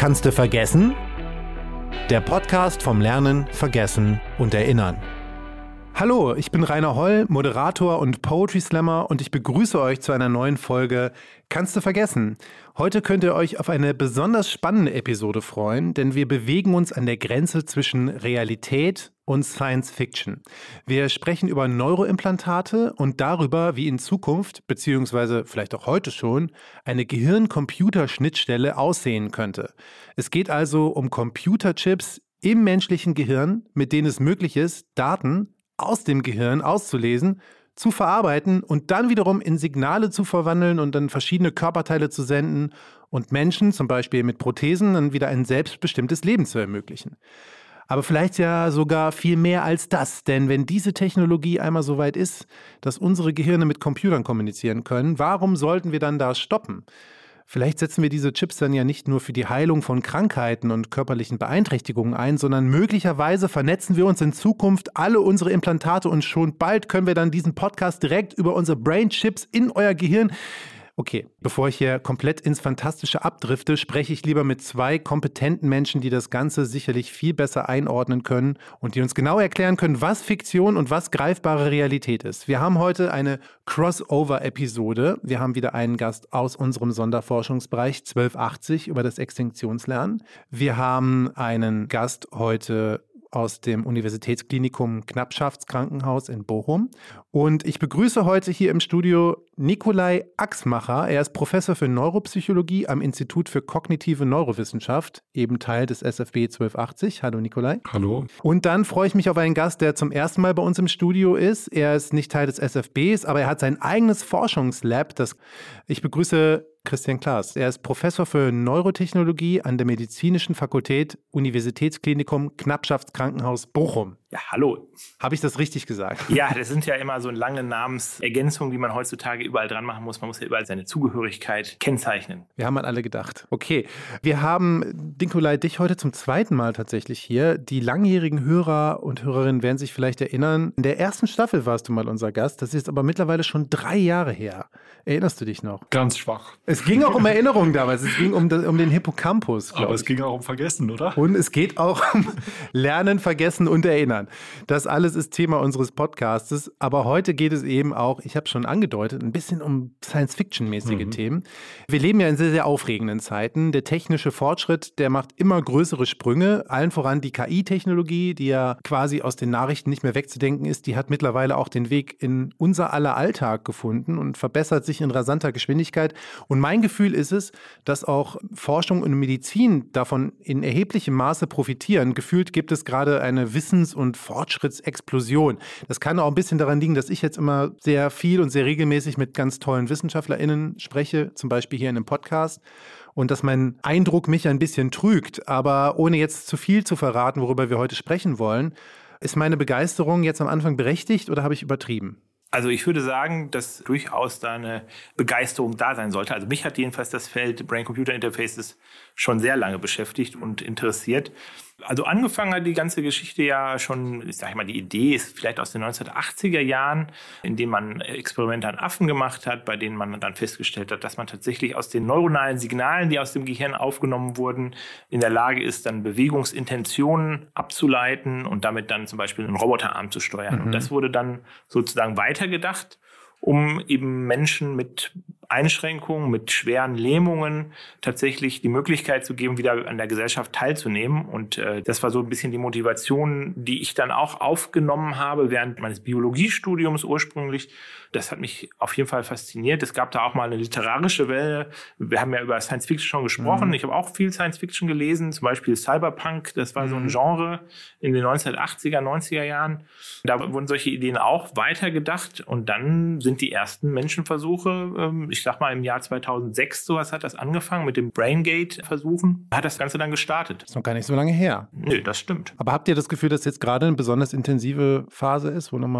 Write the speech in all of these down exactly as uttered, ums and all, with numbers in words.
Kannst du vergessen? Der Podcast vom Lernen, Vergessen und Erinnern. Hallo, ich bin Rainer Holl, Moderator und Poetry Slammer und ich begrüße euch zu einer neuen Folge Kannst du vergessen? Heute könnt ihr euch auf eine besonders spannende Episode freuen, denn wir bewegen uns an der Grenze zwischen Realität und Science Fiction. Wir sprechen über Neuroimplantate und darüber, wie in Zukunft, beziehungsweise vielleicht auch heute schon, eine Gehirn-Computer-Schnittstelle aussehen könnte. Es geht also um Computerchips im menschlichen Gehirn, mit denen es möglich ist, Daten aus dem Gehirn auszulesen, zu verarbeiten und dann wiederum in Signale zu verwandeln und dann verschiedene Körperteile zu senden und Menschen, zum Beispiel mit Prothesen, dann wieder ein selbstbestimmtes Leben zu ermöglichen. Aber vielleicht ja sogar viel mehr als das, denn wenn diese Technologie einmal so weit ist, dass unsere Gehirne mit Computern kommunizieren können, warum sollten wir dann da stoppen? Vielleicht setzen wir diese Chips dann ja nicht nur für die Heilung von Krankheiten und körperlichen Beeinträchtigungen ein, sondern möglicherweise vernetzen wir uns in Zukunft alle unsere Implantate und schon bald können wir dann diesen Podcast direkt über unsere Brain-Chips in euer Gehirn. Okay, bevor ich hier komplett ins Fantastische abdrifte, spreche ich lieber mit zwei kompetenten Menschen, die das Ganze sicherlich viel besser einordnen können und die uns genau erklären können, was Fiktion und was greifbare Realität ist. Wir haben heute eine Crossover-Episode. Wir haben wieder einen Gast aus unserem Sonderforschungsbereich zwölf achtzig über das Extinktionslernen. Wir haben einen Gast heute aus dem Universitätsklinikum Knappschaftskrankenhaus in Bochum. Und ich begrüße heute hier im Studio Nikolai Axmacher. Er ist Professor für Neuropsychologie am Institut für kognitive Neurowissenschaft, eben Teil des S F B zwölf achtzig. Hallo Nikolai. Hallo. Und dann freue ich mich auf einen Gast, der zum ersten Mal bei uns im Studio ist. Er ist nicht Teil des S F Bs, aber er hat sein eigenes Forschungslab. Das ich begrüße Christian Klaas. Er ist Professor für Neurotechnologie an der Medizinischen Fakultät Universitätsklinikum Knappschaftskrankenhaus Bochum. Ja, hallo. Habe ich das richtig gesagt? Ja, das sind ja immer so lange Namensergänzungen, die man heutzutage überall dran machen muss. Man muss ja überall seine Zugehörigkeit kennzeichnen. Wir haben an alle gedacht. Okay, wir haben, Nikolai, dich heute zum zweiten Mal tatsächlich hier. Die langjährigen Hörer und Hörerinnen werden sich vielleicht erinnern, in der ersten Staffel warst du mal unser Gast. Das ist jetzt aber mittlerweile schon drei Jahre her. Erinnerst du dich noch? Ganz schwach. Es ging auch um Erinnerungen damals. Es ging um, das, um den Hippocampus, glaube ich. Aber es ging auch um Vergessen, oder? Und es geht auch um Lernen, Vergessen und Erinnern. Das alles ist Thema unseres Podcastes. Aber heute geht es eben auch, ich habe es schon angedeutet, ein bisschen um Science-Fiction-mäßige mhm. Themen. Wir leben ja in sehr, sehr aufregenden Zeiten. Der technische Fortschritt, der macht immer größere Sprünge. Allen voran die K I-Technologie, die ja quasi aus den Nachrichten nicht mehr wegzudenken ist, die hat mittlerweile auch den Weg in unser aller Alltag gefunden und verbessert sich in rasanter Geschwindigkeit. Und mein Gefühl ist es, dass auch Forschung und Medizin davon in erheblichem Maße profitieren. Gefühlt gibt es gerade eine Wissens- und Fortschrittsexplosion. Das kann auch ein bisschen daran liegen, dass ich jetzt immer sehr viel und sehr regelmäßig mit ganz tollen WissenschaftlerInnen spreche, zum Beispiel hier in einem Podcast. Und dass mein Eindruck mich ein bisschen trügt. Aber ohne jetzt zu viel zu verraten, worüber wir heute sprechen wollen, ist meine Begeisterung jetzt am Anfang berechtigt oder habe ich übertrieben? Also ich würde sagen, dass durchaus da eine Begeisterung da sein sollte. Also mich hat jedenfalls das Feld Brain-Computer-Interfaces schon sehr lange beschäftigt und interessiert. Also angefangen hat die ganze Geschichte ja schon, ich sage mal, die Idee ist vielleicht aus den neunzehnhundertachtziger Jahren, in denen man Experimente an Affen gemacht hat, bei denen man dann festgestellt hat, dass man tatsächlich aus den neuronalen Signalen, die aus dem Gehirn aufgenommen wurden, in der Lage ist, dann Bewegungsintentionen abzuleiten und damit dann zum Beispiel einen Roboterarm zu steuern. Mhm. Und das wurde dann sozusagen weitergedacht, um eben Menschen mit Einschränkungen, mit schweren Lähmungen tatsächlich die Möglichkeit zu geben, wieder an der Gesellschaft teilzunehmen. Und äh, das war so ein bisschen die Motivation, die ich dann auch aufgenommen habe während meines Biologiestudiums ursprünglich. Das hat mich auf jeden Fall fasziniert. Es gab da auch mal eine literarische Welle. Wir haben ja über Science Fiction schon gesprochen. Mhm. Ich habe auch viel Science Fiction gelesen, zum Beispiel Cyberpunk. Das war mhm. so ein Genre in den neunzehnhundertachtziger, neunziger Jahren. Da wurden solche Ideen auch weitergedacht. Und dann sind die ersten Menschenversuche, ähm, ich sag mal im Jahr zweitausendsechs, sowas hat das angefangen mit dem BrainGate-Versuchen. Hat das Ganze dann gestartet. Das ist noch gar nicht so lange her. Nö, das stimmt. Aber habt ihr das Gefühl, dass jetzt gerade eine besonders intensive Phase ist, wo nochmal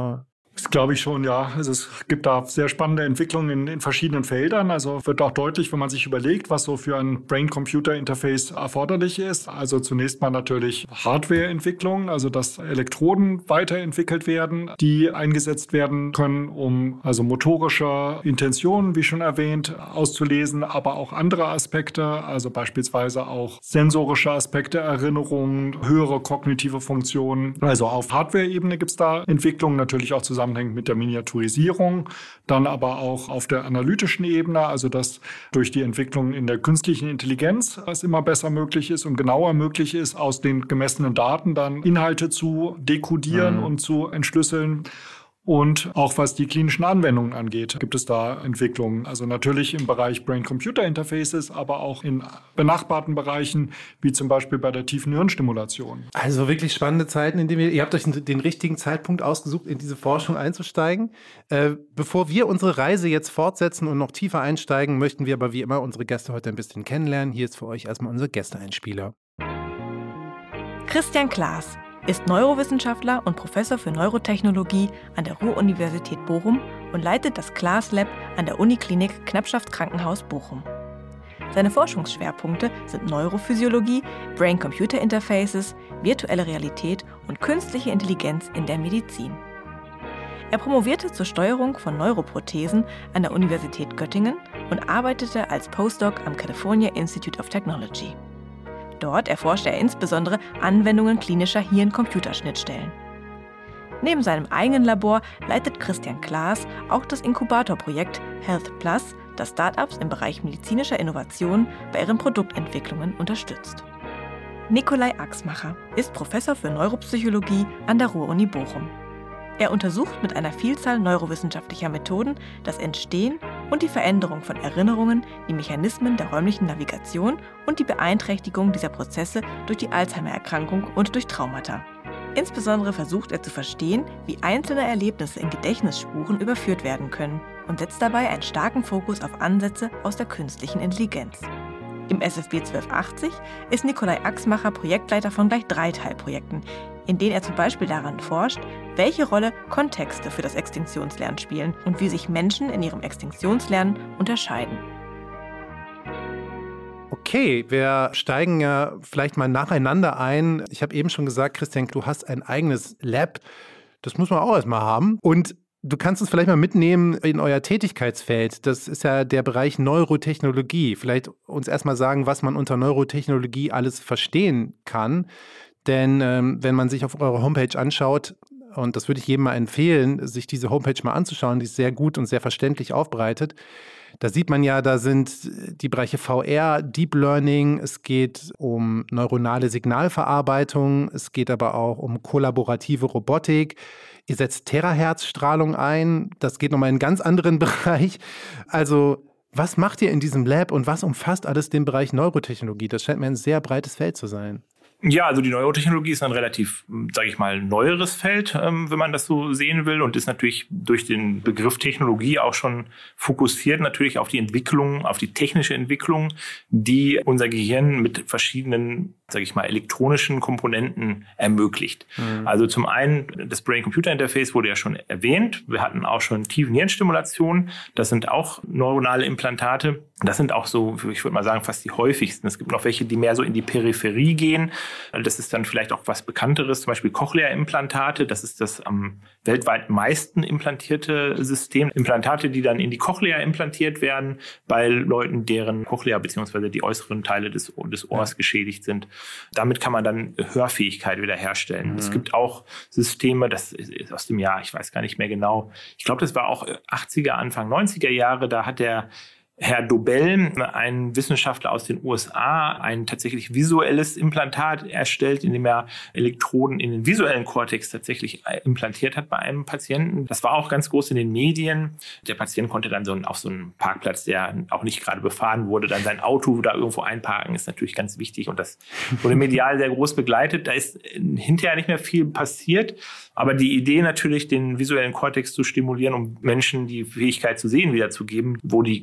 Das glaube ich schon, ja. Also es gibt da sehr spannende Entwicklungen in, in verschiedenen Feldern. Also wird auch deutlich, wenn man sich überlegt, was so für ein Brain-Computer-Interface erforderlich ist. Also zunächst mal natürlich Hardware-Entwicklung, also dass Elektroden weiterentwickelt werden, die eingesetzt werden können, um also motorische Intentionen, wie schon erwähnt, auszulesen, aber auch andere Aspekte, also beispielsweise auch sensorische Aspekte, Erinnerungen, höhere kognitive Funktionen. Also auf Hardware-Ebene gibt es da Entwicklungen, natürlich auch zusammenhängend mit der Miniaturisierung, dann aber auch auf der analytischen Ebene, also dass durch die Entwicklung in der künstlichen Intelligenz es immer besser möglich ist und genauer möglich ist, aus den gemessenen Daten dann Inhalte zu dekodieren mhm. und zu entschlüsseln. Und auch was die klinischen Anwendungen angeht, gibt es da Entwicklungen. Also natürlich im Bereich Brain-Computer-Interfaces, aber auch in benachbarten Bereichen, wie zum Beispiel bei der tiefen Hirnstimulation. Also wirklich spannende Zeiten, in denen wir, ihr habt euch den richtigen Zeitpunkt ausgesucht, in diese Forschung einzusteigen. Äh, bevor wir unsere Reise jetzt fortsetzen und noch tiefer einsteigen, möchten wir aber wie immer unsere Gäste heute ein bisschen kennenlernen. Hier ist für euch erstmal unser Gästeeinspieler. Christian Klaas ist Neurowissenschaftler und Professor für Neurotechnologie an der Ruhr-Universität Bochum und leitet das Klaas Lab an der Uniklinik Knappschaft-Krankenhaus Bochum. Seine Forschungsschwerpunkte sind Neurophysiologie, Brain-Computer-Interfaces, virtuelle Realität und künstliche Intelligenz in der Medizin. Er promovierte zur Steuerung von Neuroprothesen an der Universität Göttingen und arbeitete als Postdoc am California Institute of Technology. Dort erforschte er insbesondere Anwendungen klinischer Hirn-Computerschnittstellen. Neben seinem eigenen Labor leitet Christian Klaas auch das Inkubatorprojekt Health Plus, das Startups im Bereich medizinischer Innovation bei ihren Produktentwicklungen unterstützt. Nikolai Axmacher ist Professor für Neuropsychologie an der Ruhr-Uni Bochum. Er untersucht mit einer Vielzahl neurowissenschaftlicher Methoden das Entstehen und die Veränderung von Erinnerungen, die Mechanismen der räumlichen Navigation und die Beeinträchtigung dieser Prozesse durch die Alzheimer-Erkrankung und durch Traumata. Insbesondere versucht er zu verstehen, wie einzelne Erlebnisse in Gedächtnisspuren überführt werden können und setzt dabei einen starken Fokus auf Ansätze aus der künstlichen Intelligenz. Im S F B zwölf achtzig ist Nikolai Axmacher Projektleiter von gleich drei Teilprojekten, in denen er zum Beispiel daran forscht, welche Rolle Kontexte für das Extinktionslernen spielen und wie sich Menschen in ihrem Extinktionslernen unterscheiden. Okay, wir steigen ja vielleicht mal nacheinander ein. Ich habe eben schon gesagt, Christian, du hast ein eigenes Lab. Das muss man auch erstmal haben. Und du kannst uns vielleicht mal mitnehmen in euer Tätigkeitsfeld. Das ist ja der Bereich Neurotechnologie. Vielleicht uns erstmal sagen, was man unter Neurotechnologie alles verstehen kann. Denn ähm, wenn man sich auf eure Homepage anschaut, und das würde ich jedem mal empfehlen, sich diese Homepage mal anzuschauen, die ist sehr gut und sehr verständlich aufbereitet. Da sieht man ja, da sind die Bereiche V R, Deep Learning, es geht um neuronale Signalverarbeitung, es geht aber auch um kollaborative Robotik. Ihr setzt Terahertz-Strahlung ein, das geht nochmal in einen ganz anderen Bereich. Also was macht ihr in diesem Lab und was umfasst alles den Bereich Neurotechnologie? Das scheint mir ein sehr breites Feld zu sein. Ja, also die Neurotechnologie ist ein relativ, sage ich mal, neueres Feld, ähm, wenn man das so sehen will, und ist natürlich durch den Begriff Technologie auch schon fokussiert natürlich auf die Entwicklung, auf die technische Entwicklung, die unser Gehirn mit verschiedenen, sage ich mal, elektronischen Komponenten ermöglicht. Mhm. Also zum einen, das Brain-Computer-Interface wurde ja schon erwähnt. Wir hatten auch schon tiefen Hirnstimulation. Das sind auch neuronale Implantate. Das sind auch so, ich würde mal sagen, fast die häufigsten. Es gibt noch welche, die mehr so in die Peripherie gehen. Das ist dann vielleicht auch was Bekannteres, zum Beispiel Cochlea-Implantate. Das ist das am weltweit meisten implantierte System. Implantate, die dann in die Cochlea implantiert werden, bei Leuten, deren Cochlea bzw. die äußeren Teile des, des Ohrs ja. geschädigt sind. Damit kann man dann Hörfähigkeit wiederherstellen. Mhm. Es gibt auch Systeme, das ist aus dem Jahr, ich weiß gar nicht mehr genau. Ich glaube, das war auch achtziger, Anfang neunziger Jahre. Da hat der Herr Dobell, ein Wissenschaftler aus den U S A, ein tatsächlich visuelles Implantat erstellt, in dem er Elektroden in den visuellen Kortex tatsächlich implantiert hat bei einem Patienten. Das war auch ganz groß in den Medien. Der Patient konnte dann so auf so einem Parkplatz, der auch nicht gerade befahren wurde, dann sein Auto da irgendwo einparken, ist natürlich ganz wichtig. Und das wurde medial sehr groß begleitet. Da ist hinterher nicht mehr viel passiert. Aber die Idee natürlich, den visuellen Kortex zu stimulieren, um Menschen die Fähigkeit zu sehen wiederzugeben, wo die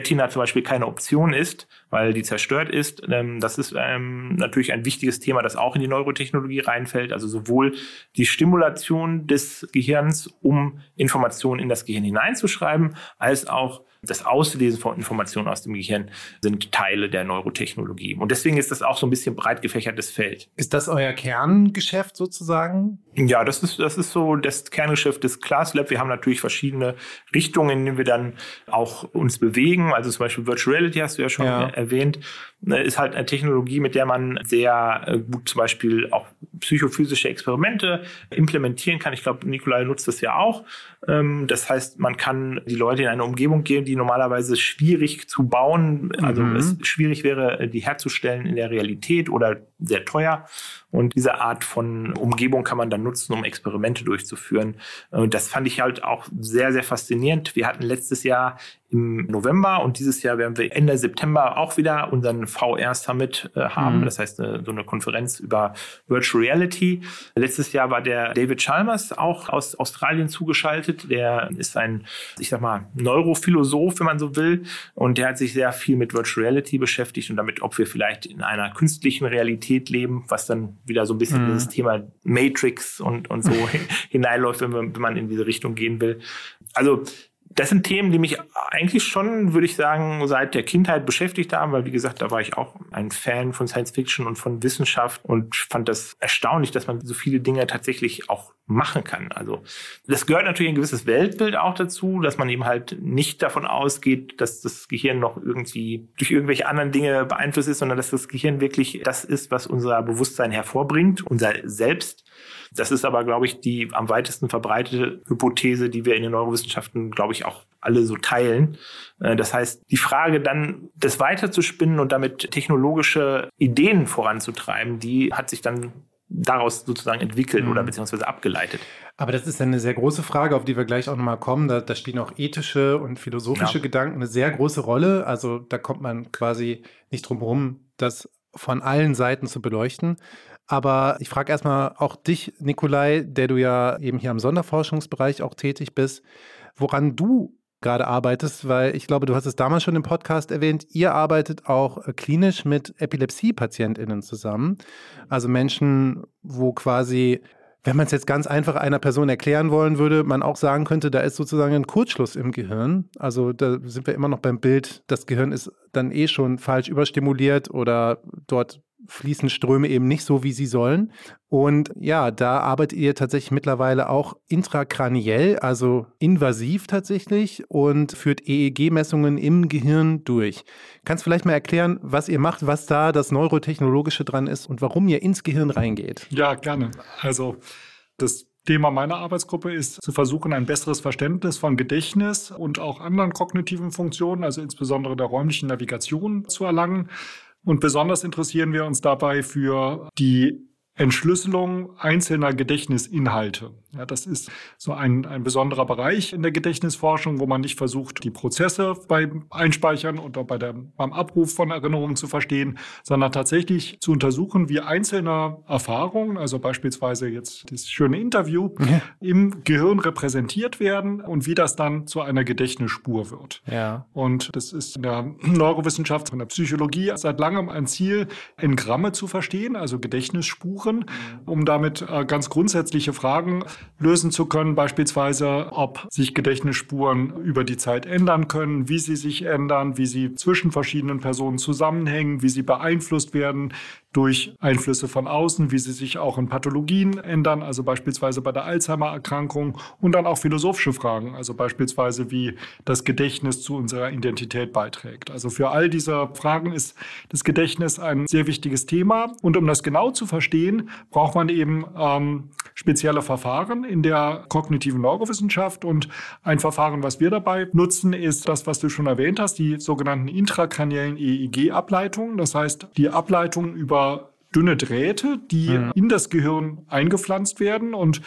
Retina zum Beispiel keine Option ist, weil die zerstört ist. Ähm, das ist ähm, natürlich ein wichtiges Thema, das auch in die Neurotechnologie reinfällt. Also sowohl die Stimulation des Gehirns, um Informationen in das Gehirn hineinzuschreiben, als auch das Auslesen von Informationen aus dem Gehirn sind Teile der Neurotechnologie. Und deswegen ist das auch so ein bisschen breit gefächertes Feld. Ist das euer Kerngeschäft sozusagen? Ja, das ist, das ist so das Kerngeschäft des ClassLab. Wir haben natürlich verschiedene Richtungen, in denen wir dann auch uns bewegen. Also zum Beispiel Virtual Reality hast du ja schon ja. erwähnt. Ist halt eine Technologie, mit der man sehr gut zum Beispiel auch psychophysische Experimente implementieren kann. Ich glaube, Nikolai nutzt das ja auch. Das heißt, man kann die Leute in eine Umgebung geben, die normalerweise schwierig zu bauen, also mhm. es schwierig wäre, die herzustellen in der Realität oder sehr teuer. Und diese Art von Umgebung kann man dann nutzen, um Experimente durchzuführen. Und das fand ich halt auch sehr, sehr faszinierend. Wir hatten letztes Jahr im November und dieses Jahr werden wir Ende September auch wieder unseren V R-Summit äh, haben. Mhm. Das heißt, äh, so eine Konferenz über Virtual Reality. Letztes Jahr war der David Chalmers auch aus Australien zugeschaltet. Der ist ein, ich sag mal, Neurophilosoph, wenn man so will. Und der hat sich sehr viel mit Virtual Reality beschäftigt und damit, ob wir vielleicht in einer künstlichen Realität leben, was dann wieder so ein bisschen mhm. dieses Thema Matrix und, und so hineinläuft, wenn man, wenn man in diese Richtung gehen will. Also, das sind Themen, die mich eigentlich schon, würde ich sagen, seit der Kindheit beschäftigt haben, weil, wie gesagt, da war ich auch ein Fan von Science Fiction und von Wissenschaft und fand das erstaunlich, dass man so viele Dinge tatsächlich auch machen kann. Also das gehört natürlich ein gewisses Weltbild auch dazu, dass man eben halt nicht davon ausgeht, dass das Gehirn noch irgendwie durch irgendwelche anderen Dinge beeinflusst ist, sondern dass das Gehirn wirklich das ist, was unser Bewusstsein hervorbringt, unser Selbst. Das ist aber, glaube ich, die am weitesten verbreitete Hypothese, die wir in den Neurowissenschaften, glaube ich, auch alle so teilen. Das heißt, die Frage dann, das weiterzuspinnen und damit technologische Ideen voranzutreiben, die hat sich dann daraus sozusagen entwickelt mhm. oder beziehungsweise abgeleitet. Aber das ist eine sehr große Frage, auf die wir gleich auch nochmal kommen. Da, da spielen auch ethische und philosophische ja. Gedanken eine sehr große Rolle. Also da kommt man quasi nicht drum herum, das von allen Seiten zu beleuchten. Aber ich frage erstmal auch dich, Nikolai, der du ja eben hier am Sonderforschungsbereich auch tätig bist, woran du gerade arbeitest, weil ich glaube, du hast es damals schon im Podcast erwähnt, ihr arbeitet auch klinisch mit Epilepsie-PatientInnen zusammen. Also Menschen, wo quasi, wenn man es jetzt ganz einfach einer Person erklären wollen würde, man auch sagen könnte, da ist sozusagen ein Kurzschluss im Gehirn. Also da sind wir immer noch beim Bild, das Gehirn ist dann eh schon falsch überstimuliert oder dort fließen Ströme eben nicht so, wie sie sollen. Und ja, da arbeitet ihr tatsächlich mittlerweile auch intrakraniell, also invasiv tatsächlich und führt E E G-Messungen im Gehirn durch. Kannst du vielleicht mal erklären, was ihr macht, was da das Neurotechnologische dran ist und warum ihr ins Gehirn reingeht? Ja, gerne. Also das Thema meiner Arbeitsgruppe ist, zu versuchen, ein besseres Verständnis von Gedächtnis und auch anderen kognitiven Funktionen, also insbesondere der räumlichen Navigation, zu erlangen. Und besonders interessieren wir uns dabei für die Entschlüsselung einzelner Gedächtnisinhalte. Ja, das ist so ein, ein besonderer Bereich in der Gedächtnisforschung, wo man nicht versucht, die Prozesse beim Einspeichern oder bei der, beim Abruf von Erinnerungen zu verstehen, sondern tatsächlich zu untersuchen, wie einzelne Erfahrungen, also beispielsweise jetzt das schöne Interview, ja. im Gehirn repräsentiert werden und wie das dann zu einer Gedächtnisspur wird. Ja. Und das ist in der Neurowissenschaft, in der Psychologie seit langem ein Ziel, Engramme zu verstehen, also Gedächtnisspuren, um damit äh, ganz grundsätzliche Fragen lösen zu können, beispielsweise, ob sich Gedächtnisspuren über die Zeit ändern können, wie sie sich ändern, wie sie zwischen verschiedenen Personen zusammenhängen, wie sie beeinflusst werden durch Einflüsse von außen, wie sie sich auch in Pathologien ändern, also beispielsweise bei der Alzheimer-Erkrankung, und dann auch philosophische Fragen, also beispielsweise, wie das Gedächtnis zu unserer Identität beiträgt. Also für all diese Fragen ist das Gedächtnis ein sehr wichtiges Thema. Und um das genau zu verstehen, braucht man eben ähm, spezielle Verfahren in der kognitiven Neurowissenschaft. Und ein Verfahren, was wir dabei nutzen, ist das, was du schon erwähnt hast, die sogenannten intrakraniellen E E G-Ableitungen. Das heißt, die Ableitungen über dünne Drähte, die mhm. in das Gehirn eingepflanzt werden. Und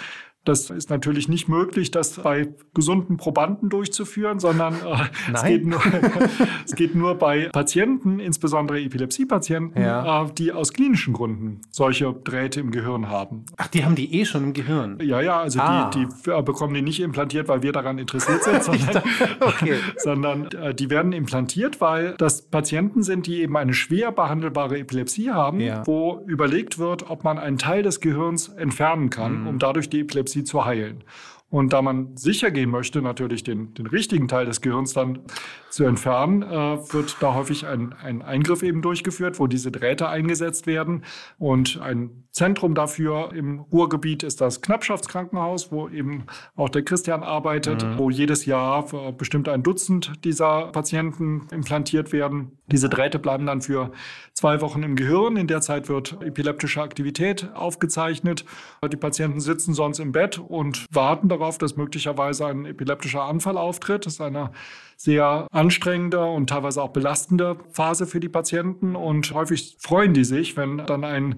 Das ist natürlich nicht möglich, das bei gesunden Probanden durchzuführen, sondern äh, es, geht nur, es geht nur bei Patienten, insbesondere Epilepsiepatienten, ja. äh, die aus klinischen Gründen solche Drähte im Gehirn haben. Ach, die haben die eh schon im Gehirn? Ja, ja, also ah. die, die äh, bekommen die nicht implantiert, weil wir daran interessiert sind, sondern, okay. sondern äh, die werden implantiert, weil das Patienten sind, die eben eine schwer behandelbare Epilepsie haben, ja. wo überlegt wird, ob man einen Teil des Gehirns entfernen kann, mhm. um dadurch die Epilepsie zu heilen. Und da man sicher gehen möchte, natürlich den, den richtigen Teil des Gehirns dann zu entfernen, äh, wird da häufig ein, ein Eingriff eben durchgeführt, wo diese Drähte eingesetzt werden. Und ein Zentrum dafür im Ruhrgebiet ist das Knappschaftskrankenhaus, wo eben auch der Christian arbeitet, mhm. wo jedes Jahr bestimmt ein Dutzend dieser Patienten implantiert werden. Diese Drähte bleiben dann für zwei Wochen im Gehirn. In der Zeit wird epileptische Aktivität aufgezeichnet. Die Patienten sitzen sonst im Bett und warten darauf, dass möglicherweise ein epileptischer Anfall auftritt. Das ist eine sehr anstrengende und teilweise auch belastende Phase für die Patienten. Und häufig freuen die sich, wenn dann ein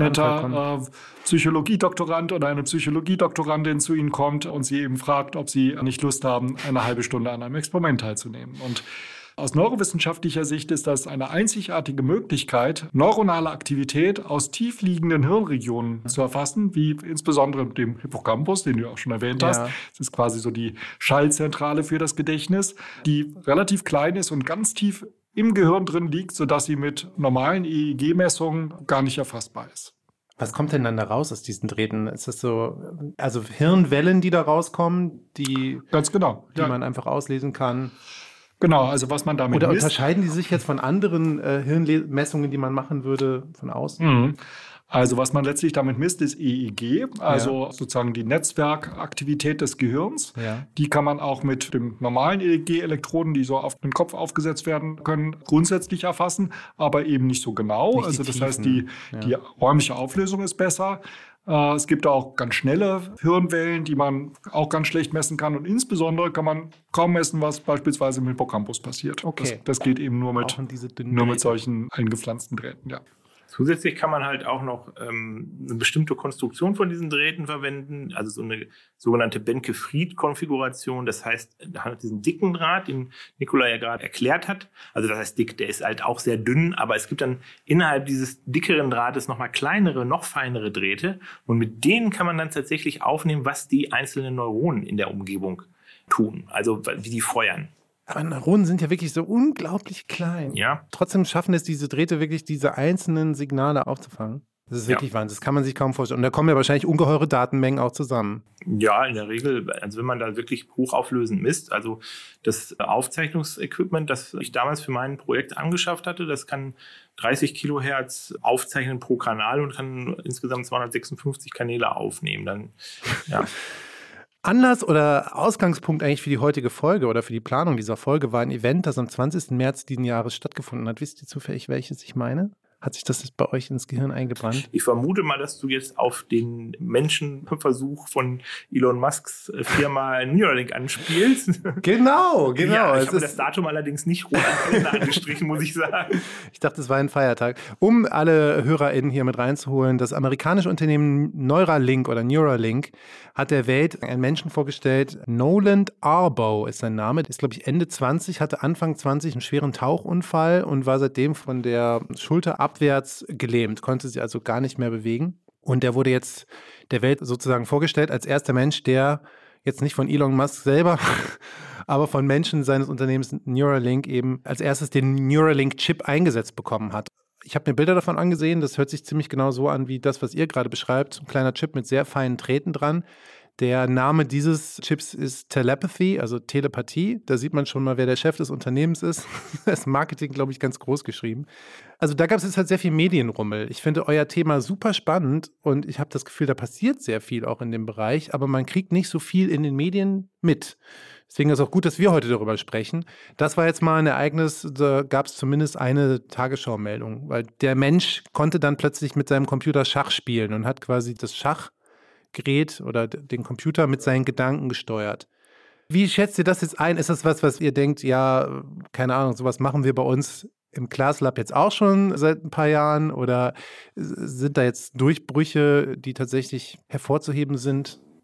netter äh, Psychologiedoktorand oder eine Psychologiedoktorandin zu ihnen kommt und sie eben fragt, ob sie nicht Lust haben, eine halbe Stunde an einem Experiment teilzunehmen. Und aus neurowissenschaftlicher Sicht ist das eine einzigartige Möglichkeit, neuronale Aktivität aus tiefliegenden Hirnregionen zu erfassen, wie insbesondere dem Hippocampus, den du auch schon erwähnt hast. Ja. Das ist quasi so die Schallzentrale für das Gedächtnis, die relativ klein ist und ganz tief im Gehirn drin liegt, sodass sie mit normalen E E G-Messungen gar nicht erfassbar ist. Was kommt denn dann da raus aus diesen Drähten? Ist das so, also Hirnwellen, die da rauskommen, die, Ganz genau. die ja. man einfach auslesen kann? Genau, also was man damit Oder misst. unterscheiden die sich jetzt von anderen äh, Hirnmessungen, die man machen würde, von außen? Mhm. Also was man letztlich damit misst, ist E E G, also ja. sozusagen die Netzwerkaktivität des Gehirns. Ja. Die kann man auch mit dem normalen E E G-Elektroden, die so auf den Kopf aufgesetzt werden können, grundsätzlich erfassen, aber eben nicht so genau. Nicht also das Tiefen. heißt, die, ja. die räumliche Auflösung ist besser. Es gibt auch ganz schnelle Hirnwellen, die man auch ganz schlecht messen kann. Und insbesondere kann man kaum messen, was beispielsweise im Hippocampus passiert. Okay. Das, das geht eben nur mit, nur mit solchen eingepflanzten Drähten. Ja. Zusätzlich kann man halt auch noch ähm, eine bestimmte Konstruktion von diesen Drähten verwenden, also so eine sogenannte Benke-Fried-Konfiguration. Das heißt, da hat diesen dicken Draht, den Nicola ja gerade erklärt hat. Also das heißt dick, der ist halt auch sehr dünn, aber es gibt dann innerhalb dieses dickeren Drahtes nochmal kleinere, noch feinere Drähte. Und mit denen kann man dann tatsächlich aufnehmen, was die einzelnen Neuronen in der Umgebung tun, also wie die feuern. Aber Neuronen sind ja wirklich so unglaublich klein. Ja. Trotzdem schaffen es diese Drähte wirklich, diese einzelnen Signale aufzufangen. Das ist wirklich ja. Wahnsinn. Das kann man sich kaum vorstellen. Und da kommen ja wahrscheinlich ungeheure Datenmengen auch zusammen. Ja, in der Regel, also wenn man da wirklich hochauflösend misst, also das Aufzeichnungsequipment, das ich damals für mein Projekt angeschafft hatte, das kann dreißig Kilohertz aufzeichnen pro Kanal und kann insgesamt zweihundertsechsundfünfzig Kanäle aufnehmen. Dann, ja. Anlass oder Ausgangspunkt eigentlich für die heutige Folge oder für die Planung dieser Folge war ein Event, das am zwanzigsten März diesen Jahres stattgefunden hat. Wisst ihr zufällig, welches ich meine? Hat sich das bei euch ins Gehirn eingebrannt? Ich vermute mal, dass du jetzt auf den Menschenversuch von Elon Musks Firma Neuralink anspielst. Genau, genau. Ja, ich habe das Datum allerdings nicht rot am Kalender angestrichen, muss ich sagen. Ich dachte, es war ein Feiertag. Um alle HörerInnen hier mit reinzuholen, das amerikanische Unternehmen Neuralink oder Neuralink hat der Welt einen Menschen vorgestellt. Noland Arbow ist sein Name. Ist, glaube ich, Ende zwanzig, hatte Anfang zwanzig einen schweren Tauchunfall und war seitdem von der Schulter abwärts gelähmt, konnte sich also gar nicht mehr bewegen. Und der wurde jetzt der Welt sozusagen vorgestellt als erster Mensch, der jetzt nicht von Elon Musk selber, aber von Menschen seines Unternehmens Neuralink eben als erstes den Neuralink-Chip eingesetzt bekommen hat. Ich habe mir Bilder davon angesehen, das hört sich ziemlich genau so an wie das, was ihr gerade beschreibt. Ein kleiner Chip mit sehr feinen Drähten dran. Der Name dieses Chips ist Telepathy, also Telepathie. Da sieht man schon mal, wer der Chef des Unternehmens ist. Das Marketing, glaube ich, ganz groß geschrieben. Also da gab es jetzt halt sehr viel Medienrummel. Ich finde euer Thema super spannend und ich habe das Gefühl, da passiert sehr viel auch in dem Bereich, aber man kriegt nicht so viel in den Medien mit. Deswegen ist es auch gut, dass wir heute darüber sprechen. Das war jetzt mal ein Ereignis, da gab es zumindest eine Tagesschau-Meldung, weil der Mensch konnte dann plötzlich mit seinem Computer Schach spielen und hat quasi das Schachgerät oder den Computer mit seinen Gedanken gesteuert. Wie schätzt ihr das jetzt ein? Ist das was, was ihr denkt, ja, keine Ahnung, sowas machen wir bei uns im ClassLab jetzt auch schon seit ein paar Jahren? Oder sind da jetzt Durchbrüche, die tatsächlich hervorzuheben sind?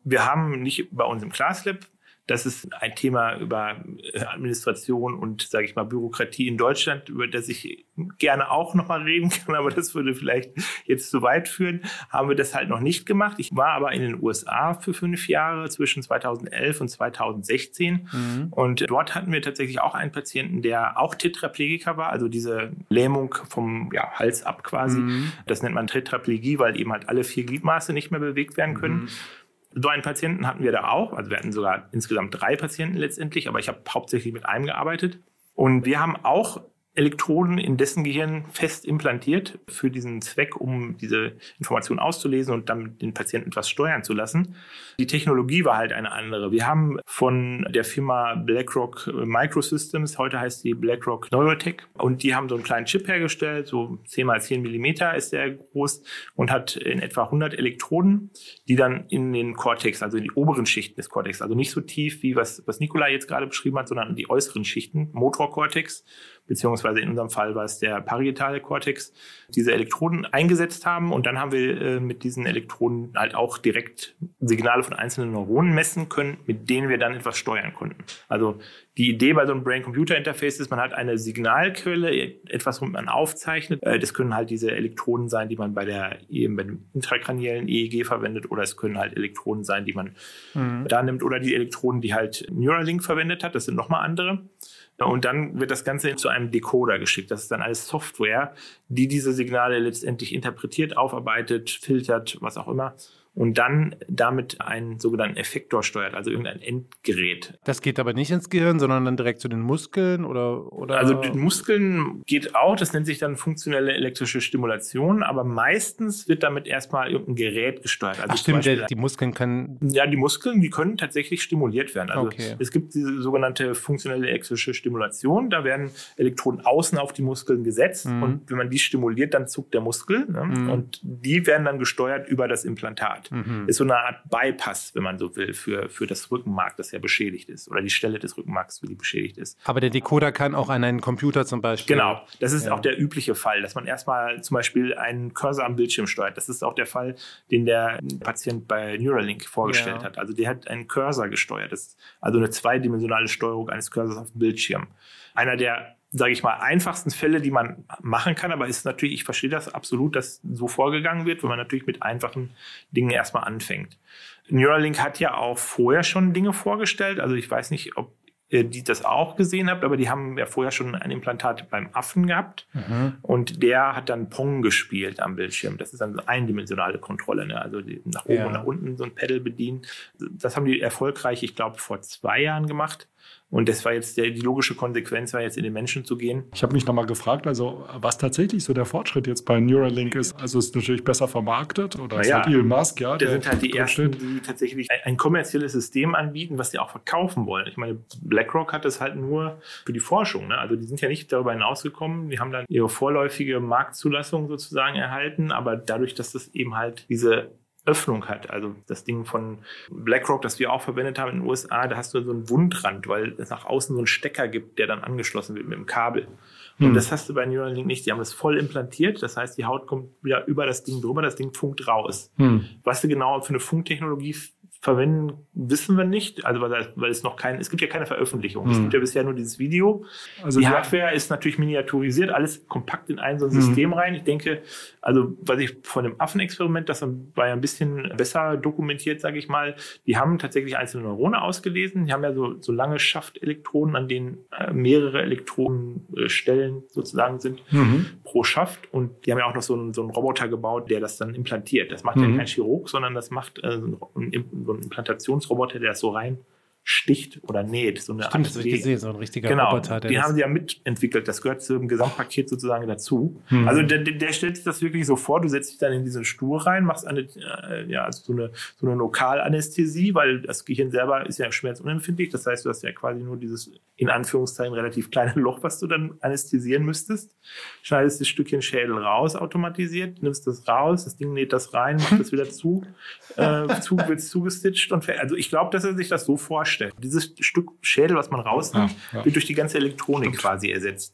wir haben nicht bei uns im ClassLab, das ist ein Thema über Administration und, sage ich mal, Bürokratie in Deutschland, über das ich gerne auch nochmal reden kann, aber das würde vielleicht jetzt zu weit führen, haben wir das halt noch nicht gemacht. Ich war aber in den U S A für fünf Jahre, zwischen zweitausendelf und zweitausendsechzehn. Mhm. Und dort hatten wir tatsächlich auch einen Patienten, der auch Tetraplegiker war, also diese Lähmung vom ja, Hals ab quasi. Mhm. Das nennt man Tetraplegie, weil eben halt alle vier Gliedmaße nicht mehr bewegt werden können. Mhm. So einen Patienten hatten wir da auch. Also wir hatten sogar insgesamt drei Patienten letztendlich, aber ich habe hauptsächlich mit einem gearbeitet. Und wir haben auch Elektroden in dessen Gehirn fest implantiert für diesen Zweck, um diese Information auszulesen und damit den Patienten etwas steuern zu lassen. Die Technologie war halt eine andere. Wir haben von der Firma BlackRock Microsystems, heute heißt die BlackRock Neurotech, und die haben so einen kleinen Chip hergestellt, so zehn mal zehn Millimeter ist der groß und hat in etwa hundert Elektroden, die dann in den Cortex, also in die oberen Schichten des Cortex, also nicht so tief wie was, was Nikolai jetzt gerade beschrieben hat, sondern in die äußeren Schichten, Motorkortex, beziehungsweise in unserem Fall war es der parietale Kortex, diese Elektroden eingesetzt haben. Und dann haben wir äh, mit diesen Elektroden halt auch direkt Signale von einzelnen Neuronen messen können, mit denen wir dann etwas steuern konnten. Also die Idee bei so einem Brain-Computer-Interface ist, man hat eine Signalquelle, etwas, womit man aufzeichnet. Äh, das können halt diese Elektroden sein, die man bei der eben bei dem intrakraniellen E E G verwendet, oder es können halt Elektroden sein, die man mhm. da nimmt, oder die Elektroden, die halt Neuralink verwendet hat. Das sind nochmal andere. Und dann wird das Ganze zu einem Decoder geschickt. Das ist dann alles Software, die diese Signale letztendlich interpretiert, aufarbeitet, filtert, was auch immer. Und dann damit einen sogenannten Effektor steuert, also irgendein Endgerät. Das geht aber nicht ins Gehirn, sondern dann direkt zu den Muskeln? Oder, oder? Also die Muskeln geht auch, das nennt sich dann funktionelle elektrische Stimulation, aber meistens wird damit erstmal irgendein Gerät gesteuert. Also Ach stimmt, der, die Muskeln können... Ja, die Muskeln, die können tatsächlich stimuliert werden. Also okay. Es gibt diese sogenannte funktionelle elektrische Stimulation, da werden Elektroden außen auf die Muskeln gesetzt mhm. und wenn man die stimuliert, dann zuckt der Muskel ne? mhm. und die werden dann gesteuert über das Implantat. Mhm. Ist so eine Art Bypass, wenn man so will, für, für das Rückenmark, das ja beschädigt ist. Oder die Stelle des Rückenmarks, die beschädigt ist. Aber der Decoder kann auch an einen Computer zum Beispiel... Genau, das ist ja. auch der übliche Fall, dass man erstmal zum Beispiel einen Cursor am Bildschirm steuert. Das ist auch der Fall, den der Patient bei Neuralink vorgestellt ja. hat. Also der hat einen Cursor gesteuert. Das ist also eine zweidimensionale Steuerung eines Cursors auf dem Bildschirm. Einer der sage ich mal, einfachsten Fälle, die man machen kann, aber ist natürlich, ich verstehe das absolut, dass so vorgegangen wird, wenn man natürlich mit einfachen Dingen erstmal anfängt. Neuralink hat ja auch vorher schon Dinge vorgestellt, also ich weiß nicht, ob ihr die das auch gesehen habt, aber die haben ja vorher schon ein Implantat beim Affen gehabt mhm. und der hat dann Pong gespielt am Bildschirm. Das ist dann eine eindimensionale Kontrolle, ne? Also die nach oben ja. und nach unten so ein Pedal bedienen. Das haben die erfolgreich, ich glaube, vor zwei Jahren gemacht. Und das war jetzt der, die logische Konsequenz, war jetzt in den Menschen zu gehen. Ich habe mich nochmal gefragt, also was tatsächlich so der Fortschritt jetzt bei Neuralink ist. Also ist es natürlich besser vermarktet oder ist ja, halt Elon Musk, ja. Das sind halt die ersten, die tatsächlich ein, ein kommerzielles System anbieten, was sie auch verkaufen wollen. Ich meine, BlackRock hat das halt nur für die Forschung, ne? Also die sind ja nicht darüber hinausgekommen. Die haben dann ihre vorläufige Marktzulassung sozusagen erhalten, aber dadurch, dass das eben halt diese Öffnung hat. Also das Ding von BlackRock, das wir auch verwendet haben in den U S A, da hast du so einen Wundrand, weil es nach außen so einen Stecker gibt, der dann angeschlossen wird mit dem Kabel. Und hm. das hast du bei Neuralink nicht. Die haben das voll implantiert. Das heißt, die Haut kommt wieder über das Ding drüber, das Ding funkt raus. Hm. Was sie genau für eine Funktechnologie verwenden, wissen wir nicht. Also weil, weil es noch kein, es gibt ja keine Veröffentlichung. Hm. Es gibt ja bisher nur dieses Video. Also die Hardware ist natürlich miniaturisiert, alles kompakt in ein so ein hm. System rein. Ich denke, also was ich von dem Affenexperiment, das war ja ein bisschen besser dokumentiert, sage ich mal. Die haben tatsächlich einzelne Neurone ausgelesen. Die haben ja so, so lange Schaftelektroden, an denen äh, mehrere Elektrodenstellen äh, sozusagen sind mhm. pro Schaft. Und die haben ja auch noch so einen, so einen Roboter gebaut, der das dann implantiert. Das macht mhm. ja kein Chirurg, sondern das macht äh, so ein, so ein Implantationsroboter, der das so rein sticht oder näht. So eine Stimmt, das habe ich gesehen, so ein richtiger genau, Roboter. Den haben sie ja mitentwickelt. Das gehört zum Gesamtpaket sozusagen dazu. Hm. Also der, der stellt sich das wirklich so vor, du setzt dich dann in diesen Stuhl rein, machst eine, äh, ja, also so eine, so eine Lokalanästhesie, weil das Gehirn selber ist ja schmerzunempfindlich. Das heißt, du hast ja quasi nur dieses, in Anführungszeichen, relativ kleine Loch, was du dann anästhesieren müsstest. Schneidest das Stückchen Schädel raus, automatisiert, nimmst das raus, das Ding näht das rein, macht das wieder zu, äh, zu wird zugestitcht und fertig. Also ich glaube, dass er sich das so vorstellt. Dieses Stück Schädel, was man rausnimmt, ja, ja. wird durch die ganze Elektronik Stimmt. quasi ersetzt.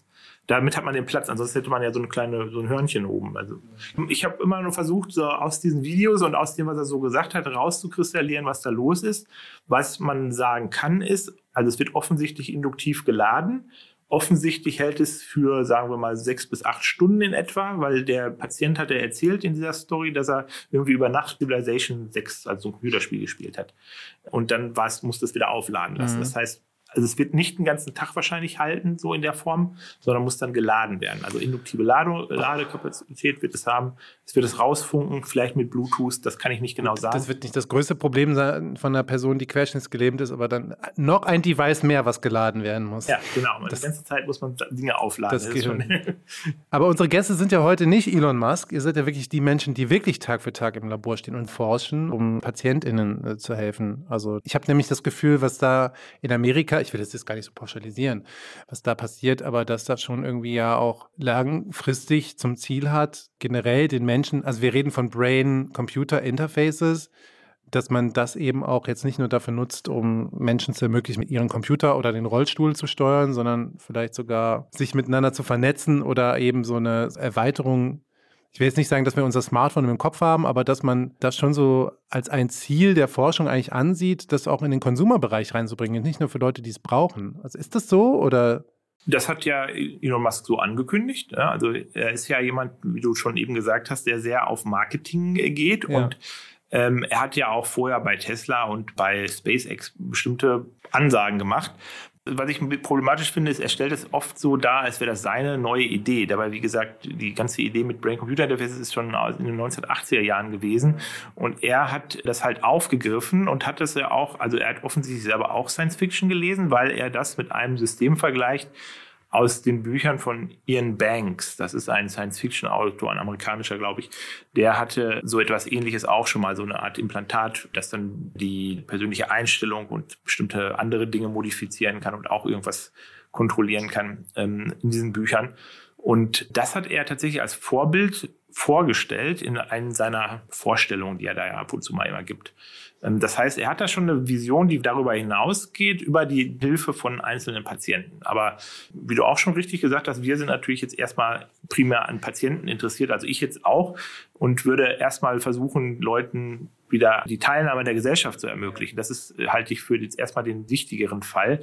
Damit hat man den Platz, ansonsten hätte man ja so eine kleine, so ein Hörnchen oben. Also ich habe immer nur versucht, so aus diesen Videos und aus dem, was er so gesagt hat, rauszukristallieren, was da los ist. Was man sagen kann ist, also es wird offensichtlich induktiv geladen. Offensichtlich hält es für, sagen wir mal, sechs bis acht Stunden in etwa, weil der Patient hat ja erzählt in dieser Story, dass er irgendwie über Nacht Civilization sechs, also so ein Computerspiel gespielt hat. Und dann musste es wieder aufladen lassen. Mhm. Das heißt, also es wird nicht den ganzen Tag wahrscheinlich halten, so in der Form, sondern muss dann geladen werden. Also induktive Lade, Ladekapazität wird es haben. Es wird es rausfunken, vielleicht mit Bluetooth, das kann ich nicht genau sagen. Das wird nicht das größte Problem sein von einer Person, die querschnittsgelähmt ist, aber dann noch ein Device mehr, was geladen werden muss. Ja, genau. Das, die ganze Zeit muss man Dinge aufladen. Das geht schon. Aber unsere Gäste sind ja heute nicht Elon Musk. Ihr seid ja wirklich die Menschen, die wirklich Tag für Tag im Labor stehen und forschen, um PatientInnen äh, zu helfen. Also ich habe nämlich das Gefühl, was da in Amerika, ich will das jetzt gar nicht so pauschalisieren, was da passiert, aber dass das schon irgendwie ja auch langfristig zum Ziel hat, generell den Menschen, also wir reden von Brain-Computer-Interfaces, dass man das eben auch jetzt nicht nur dafür nutzt, um Menschen zu ermöglichen, mit ihren Computer oder den Rollstuhl zu steuern, sondern vielleicht sogar sich miteinander zu vernetzen oder eben so eine Erweiterung. Ich will jetzt nicht sagen, dass wir unser Smartphone im Kopf haben, aber dass man das schon so als ein Ziel der Forschung eigentlich ansieht, das auch in den Konsumerbereich reinzubringen, nicht nur für Leute, die es brauchen. Also ist das so oder? Das hat ja Elon Musk so angekündigt. Ja? Also er ist ja jemand, wie du schon eben gesagt hast, der sehr auf Marketing geht. Ja. Und ähm, er hat ja auch vorher bei Tesla und bei SpaceX bestimmte Ansagen gemacht. Was ich problematisch finde, ist, er stellt es oft so dar, als wäre das seine neue Idee. Dabei, wie gesagt, die ganze Idee mit Brain-Computer-Interfaces ist schon in den neunzehnhundertachtziger Jahren gewesen. Und er hat das halt aufgegriffen und hat das ja auch, also er hat offensichtlich selber auch Science-Fiction gelesen, weil er das mit einem System vergleicht aus den Büchern von Ian Banks. Das ist ein Science-Fiction-Autor, ein amerikanischer, glaube ich. Der hatte so etwas Ähnliches auch schon mal, so eine Art Implantat, das dann die persönliche Einstellung und bestimmte andere Dinge modifizieren kann und auch irgendwas kontrollieren kann ähm, in diesen Büchern. Und das hat er tatsächlich als Vorbild vorgestellt in einer seiner Vorstellungen, die er da ja ab und zu mal immer gibt. Das heißt, er hat da schon eine Vision, die darüber hinausgeht, über die Hilfe von einzelnen Patienten. Aber wie du auch schon richtig gesagt hast, wir sind natürlich jetzt erstmal primär an Patienten interessiert, also ich jetzt auch, und würde erstmal versuchen, Leuten wieder die Teilnahme der Gesellschaft zu ermöglichen. Das ist, halte ich für jetzt erstmal den wichtigeren Fall.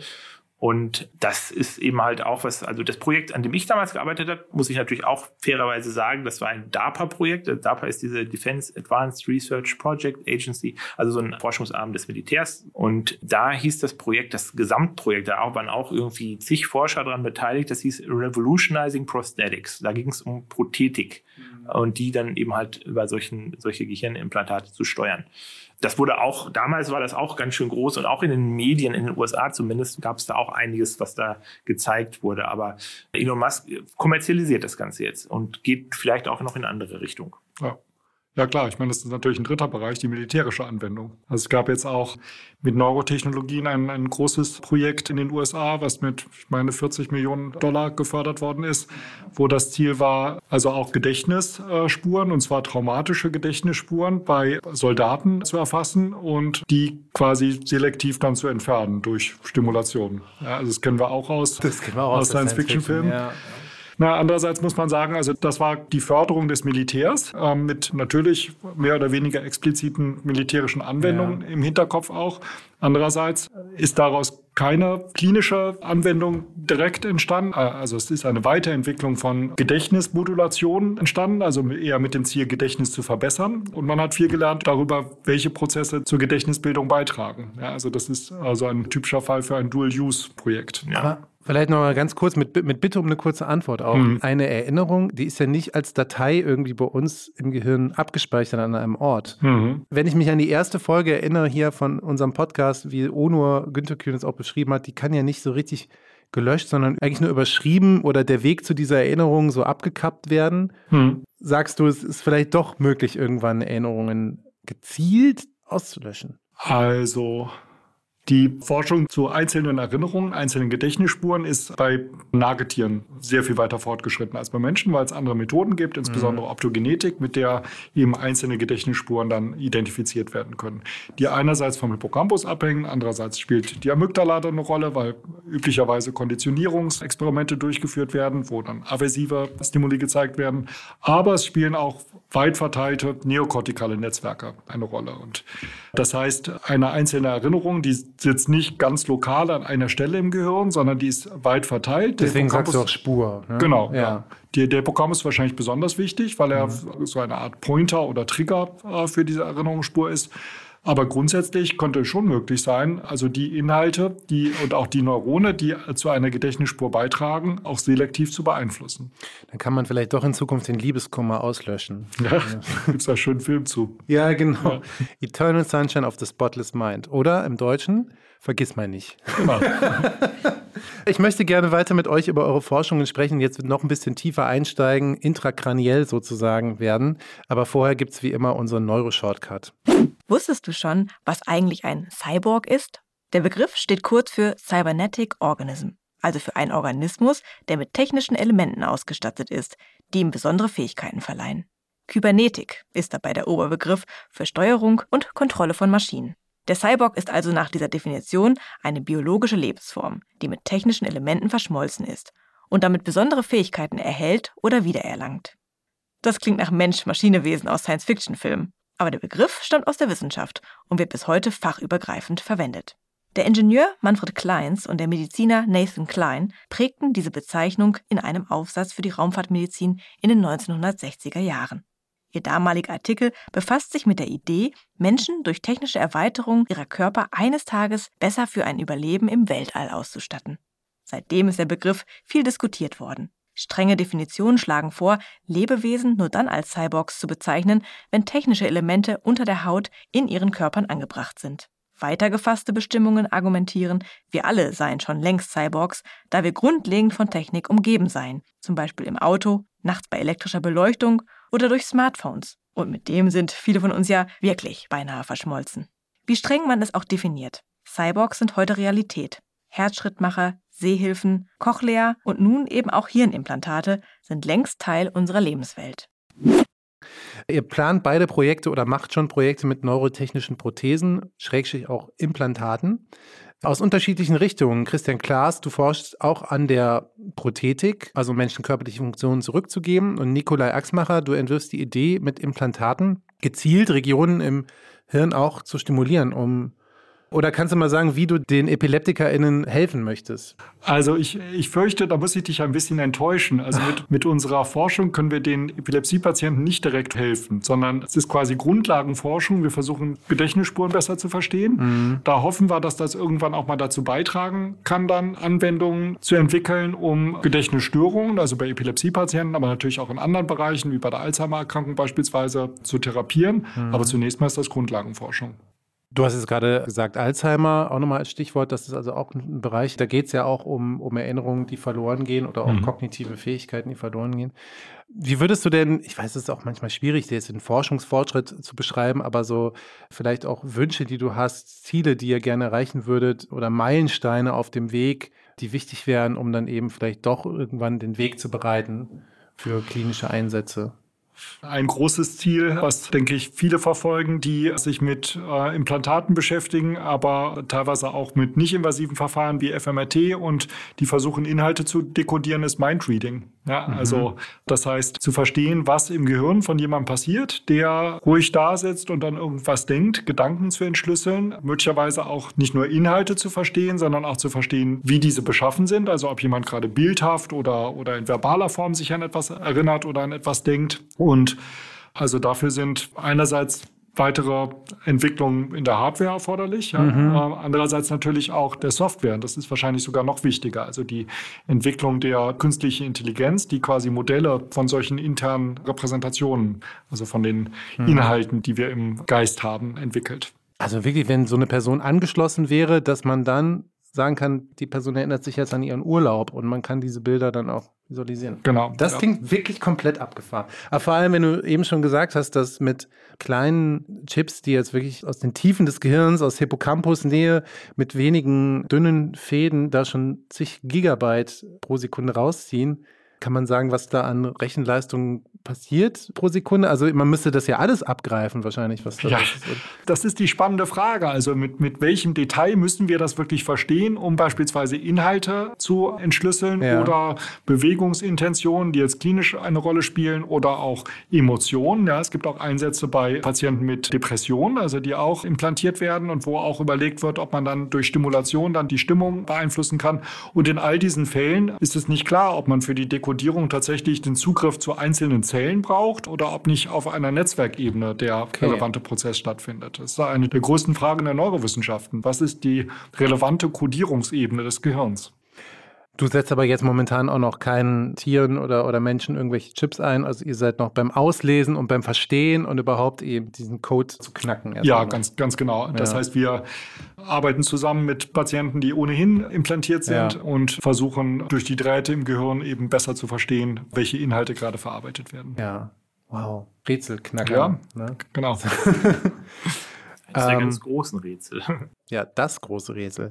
Und das ist eben halt auch was, also das Projekt, an dem ich damals gearbeitet habe, muss ich natürlich auch fairerweise sagen, das war ein DARPA-Projekt. DARPA ist diese Defense Advanced Research Project Agency, also so ein Forschungsarm des Militärs. Und da hieß das Projekt, das Gesamtprojekt, da waren auch irgendwie zig Forscher daran beteiligt, das hieß Revolutionizing Prosthetics. Da ging es um Prothetik mhm. und die dann eben halt über solchen, solche Gehirnimplantate zu steuern. Das wurde auch, damals war das auch ganz schön groß und auch in den Medien, in den U S A zumindest, gab es da auch einiges, was da gezeigt wurde. Aber Elon Musk kommerzialisiert das Ganze jetzt und geht vielleicht auch noch in eine andere Richtung. Ja. Ja klar, ich meine, das ist natürlich ein dritter Bereich, die militärische Anwendung. Also es gab jetzt auch mit Neurotechnologien ein, ein großes Projekt in den U S A, was mit, ich meine, vierzig Millionen Dollar gefördert worden ist, wo das Ziel war, also auch Gedächtnisspuren, und zwar traumatische Gedächtnisspuren bei Soldaten zu erfassen und die quasi selektiv dann zu entfernen durch Stimulation. Ja, also das kennen wir auch aus, das kennen wir auch aus Science-Fiction-Filmen. Ja. Na, andererseits muss man sagen, also das war die Förderung des Militärs äh, mit natürlich mehr oder weniger expliziten militärischen Anwendungen ja. im Hinterkopf auch. Andererseits ist daraus keine klinische Anwendung direkt entstanden. Also es ist eine Weiterentwicklung von Gedächtnismodulation entstanden, also eher mit dem Ziel, Gedächtnis zu verbessern. Und man hat viel gelernt darüber, welche Prozesse zur Gedächtnisbildung beitragen. Ja, also das ist also ein typischer Fall für ein Dual-Use-Projekt. Ja. Aber vielleicht noch mal ganz kurz, mit, mit Bitte um eine kurze Antwort auch. Hm. Eine Erinnerung, die ist ja nicht als Datei irgendwie bei uns im Gehirn abgespeichert an einem Ort. Mhm. Wenn ich mich an die erste Folge erinnere hier von unserem Podcast, wie Onur Günther Kühn es auch beschrieben hat, die kann ja nicht so richtig gelöscht, sondern eigentlich nur überschrieben oder der Weg zu dieser Erinnerung so abgekappt werden. Mhm. Sagst du, es ist vielleicht doch möglich, irgendwann Erinnerungen gezielt auszulöschen? Also Die Forschung zu einzelnen Erinnerungen, einzelnen Gedächtnisspuren ist bei Nagetieren sehr viel weiter fortgeschritten als bei Menschen, weil es andere Methoden gibt, insbesondere Optogenetik, mit der eben einzelne Gedächtnisspuren dann identifiziert werden können. Die einerseits vom Hippocampus abhängen, andererseits spielt die Amygdala eine Rolle, weil üblicherweise Konditionierungsexperimente durchgeführt werden, wo dann aversive Stimuli gezeigt werden. Aber es spielen auch weit verteilte neokortikale Netzwerke eine Rolle. Und das heißt, eine einzelne Erinnerung, die sitzt nicht ganz lokal an einer Stelle im Gehirn, sondern die ist weit verteilt. Deswegen sagst du auch Spur. Ne? Genau, ja. ja. Der, der Hippocampus ist wahrscheinlich besonders wichtig, weil er mhm. so eine Art Pointer oder Trigger äh, für diese Erinnerungsspur ist. Aber grundsätzlich könnte es schon möglich sein, also die Inhalte die, und auch die Neurone, die zu einer Gedächtnisspur beitragen, auch selektiv zu beeinflussen. Dann kann man vielleicht doch in Zukunft den Liebeskummer auslöschen. Ja, gibt es da schönen Film zu. Ja, genau. Ja. Eternal Sunshine of the Spotless Mind. Oder im Deutschen, vergiss mal nicht. Genau. Ich möchte gerne weiter mit euch über eure Forschungen sprechen, jetzt noch ein bisschen tiefer einsteigen, intrakraniell sozusagen werden. Aber vorher gibt es wie immer unseren Neuroshortcut. Wusstest du schon, was eigentlich ein Cyborg ist? Der Begriff steht kurz für Cybernetic Organism, also für einen Organismus, der mit technischen Elementen ausgestattet ist, die ihm besondere Fähigkeiten verleihen. Kybernetik ist dabei der Oberbegriff für Steuerung und Kontrolle von Maschinen. Der Cyborg ist also nach dieser Definition eine biologische Lebensform, die mit technischen Elementen verschmolzen ist und damit besondere Fähigkeiten erhält oder wiedererlangt. Das klingt nach Mensch-Maschine-Wesen aus Science-Fiction-Filmen. Aber der Begriff stammt aus der Wissenschaft und wird bis heute fachübergreifend verwendet. Der Ingenieur Manfred Clynes und der Mediziner Nathan Kline prägten diese Bezeichnung in einem Aufsatz für die Raumfahrtmedizin in den neunzehnhundertsechziger Jahren. Ihr damaliger Artikel befasst sich mit der Idee, Menschen durch technische Erweiterung ihrer Körper eines Tages besser für ein Überleben im Weltall auszustatten. Seitdem ist der Begriff viel diskutiert worden. Strenge Definitionen schlagen vor, Lebewesen nur dann als Cyborgs zu bezeichnen, wenn technische Elemente unter der Haut in ihren Körpern angebracht sind. Weiter gefasste Bestimmungen argumentieren, wir alle seien schon längst Cyborgs, da wir grundlegend von Technik umgeben seien, zum Beispiel im Auto, nachts bei elektrischer Beleuchtung oder durch Smartphones. Und mit dem sind viele von uns ja wirklich beinahe verschmolzen. Wie streng man es auch definiert, Cyborgs sind heute Realität. Herzschrittmacher, Sehhilfen, Cochlea und nun eben auch Hirnimplantate sind längst Teil unserer Lebenswelt. Ihr plant beide Projekte oder macht schon Projekte mit neurotechnischen Prothesen, Schrägstrich auch Implantaten, aus unterschiedlichen Richtungen. Christian Klaas, du forschst auch an der Prothetik, also Menschen körperliche Funktionen zurückzugeben. Und Nikolai Axmacher, du entwirfst die Idee, mit Implantaten gezielt Regionen im Hirn auch zu stimulieren, um Oder kannst du mal sagen, wie du den EpileptikerInnen helfen möchtest? Also ich, ich fürchte, da muss ich dich ein bisschen enttäuschen. Also mit, mit unserer Forschung können wir den Epilepsiepatienten nicht direkt helfen, sondern es ist quasi Grundlagenforschung. Wir versuchen, Gedächtnisspuren besser zu verstehen. Mhm. Da hoffen wir, dass das irgendwann auch mal dazu beitragen kann, dann Anwendungen zu entwickeln, um Gedächtnisstörungen, also bei Epilepsiepatienten, aber natürlich auch in anderen Bereichen, wie bei der Alzheimer-Erkrankung beispielsweise, zu therapieren. Mhm. Aber zunächst mal ist das Grundlagenforschung. Du hast es gerade gesagt, Alzheimer, auch nochmal als Stichwort, das ist also auch ein Bereich, da geht es ja auch um, um Erinnerungen, die verloren gehen oder auch mhm. kognitive Fähigkeiten, die verloren gehen. Wie würdest du denn, ich weiß, es ist auch manchmal schwierig, jetzt den Forschungsfortschritt zu beschreiben, aber so vielleicht auch Wünsche, die du hast, Ziele, die ihr gerne erreichen würdet oder Meilensteine auf dem Weg, die wichtig wären, um dann eben vielleicht doch irgendwann den Weg zu bereiten für klinische Einsätze? Ein großes Ziel, was, denke ich, viele verfolgen, die sich mit äh, Implantaten beschäftigen, aber teilweise auch mit nicht-invasiven Verfahren wie F M R T und die versuchen, Inhalte zu dekodieren, ist Mindreading. Ja, mhm. Also das heißt, zu verstehen, was im Gehirn von jemandem passiert, der ruhig da sitzt und dann irgendwas denkt, Gedanken zu entschlüsseln, möglicherweise auch nicht nur Inhalte zu verstehen, sondern auch zu verstehen, wie diese beschaffen sind, also ob jemand gerade bildhaft oder, oder in verbaler Form sich an etwas erinnert oder an etwas denkt. Und also dafür sind einerseits weitere Entwicklungen in der Hardware erforderlich, ja. Mhm. äh, andererseits natürlich auch der Software. Das ist wahrscheinlich sogar noch wichtiger. Also die Entwicklung der künstlichen Intelligenz, die quasi Modelle von solchen internen Repräsentationen, also von den mhm. Inhalten, die wir im Geist haben, entwickelt. Also wirklich, wenn so eine Person angeschlossen wäre, dass man dann sagen kann, die Person erinnert sich jetzt an ihren Urlaub und man kann diese Bilder dann auch visualisieren. Genau. Das ja. klingt wirklich komplett abgefahren. Aber vor allem, wenn du eben schon gesagt hast, dass mit kleinen Chips, die jetzt wirklich aus den Tiefen des Gehirns, aus Hippocampus-Nähe, mit wenigen dünnen Fäden da schon zig Gigabyte pro Sekunde rausziehen, kann man sagen, was da an Rechenleistung passiert pro Sekunde? Also man müsste das ja alles abgreifen wahrscheinlich. Was da ja, ist. Das ist die spannende Frage. Also mit, mit welchem Detail müssen wir das wirklich verstehen, um beispielsweise Inhalte zu entschlüsseln ja. oder Bewegungsintentionen, die jetzt klinisch eine Rolle spielen, oder auch Emotionen. Ja, es gibt auch Einsätze bei Patienten mit Depressionen, also die auch implantiert werden und wo auch überlegt wird, ob man dann durch Stimulation dann die Stimmung beeinflussen kann. Und in all diesen Fällen ist es nicht klar, ob man für die Dekodierung tatsächlich den Zugriff zu einzelnen Zellen braucht oder ob nicht auf einer Netzwerkebene der okay. relevante Prozess stattfindet. Das ist eine der größten Fragen der Neurowissenschaften. Was ist die relevante Kodierungsebene des Gehirns? Du setzt aber jetzt momentan auch noch keinen Tieren oder, oder Menschen irgendwelche Chips ein. Also ihr seid noch beim Auslesen und beim Verstehen und überhaupt eben diesen Code zu knacken. Ja, ganz, ganz genau. Das ja. heißt, wir arbeiten zusammen mit Patienten, die ohnehin implantiert sind ja. und versuchen durch die Drähte im Gehirn eben besser zu verstehen, welche Inhalte gerade verarbeitet werden. Ja, wow. Rätselknacker. Ja, ne? Genau. Das ist der ganz großen Rätsel. Ja, das große Rätsel.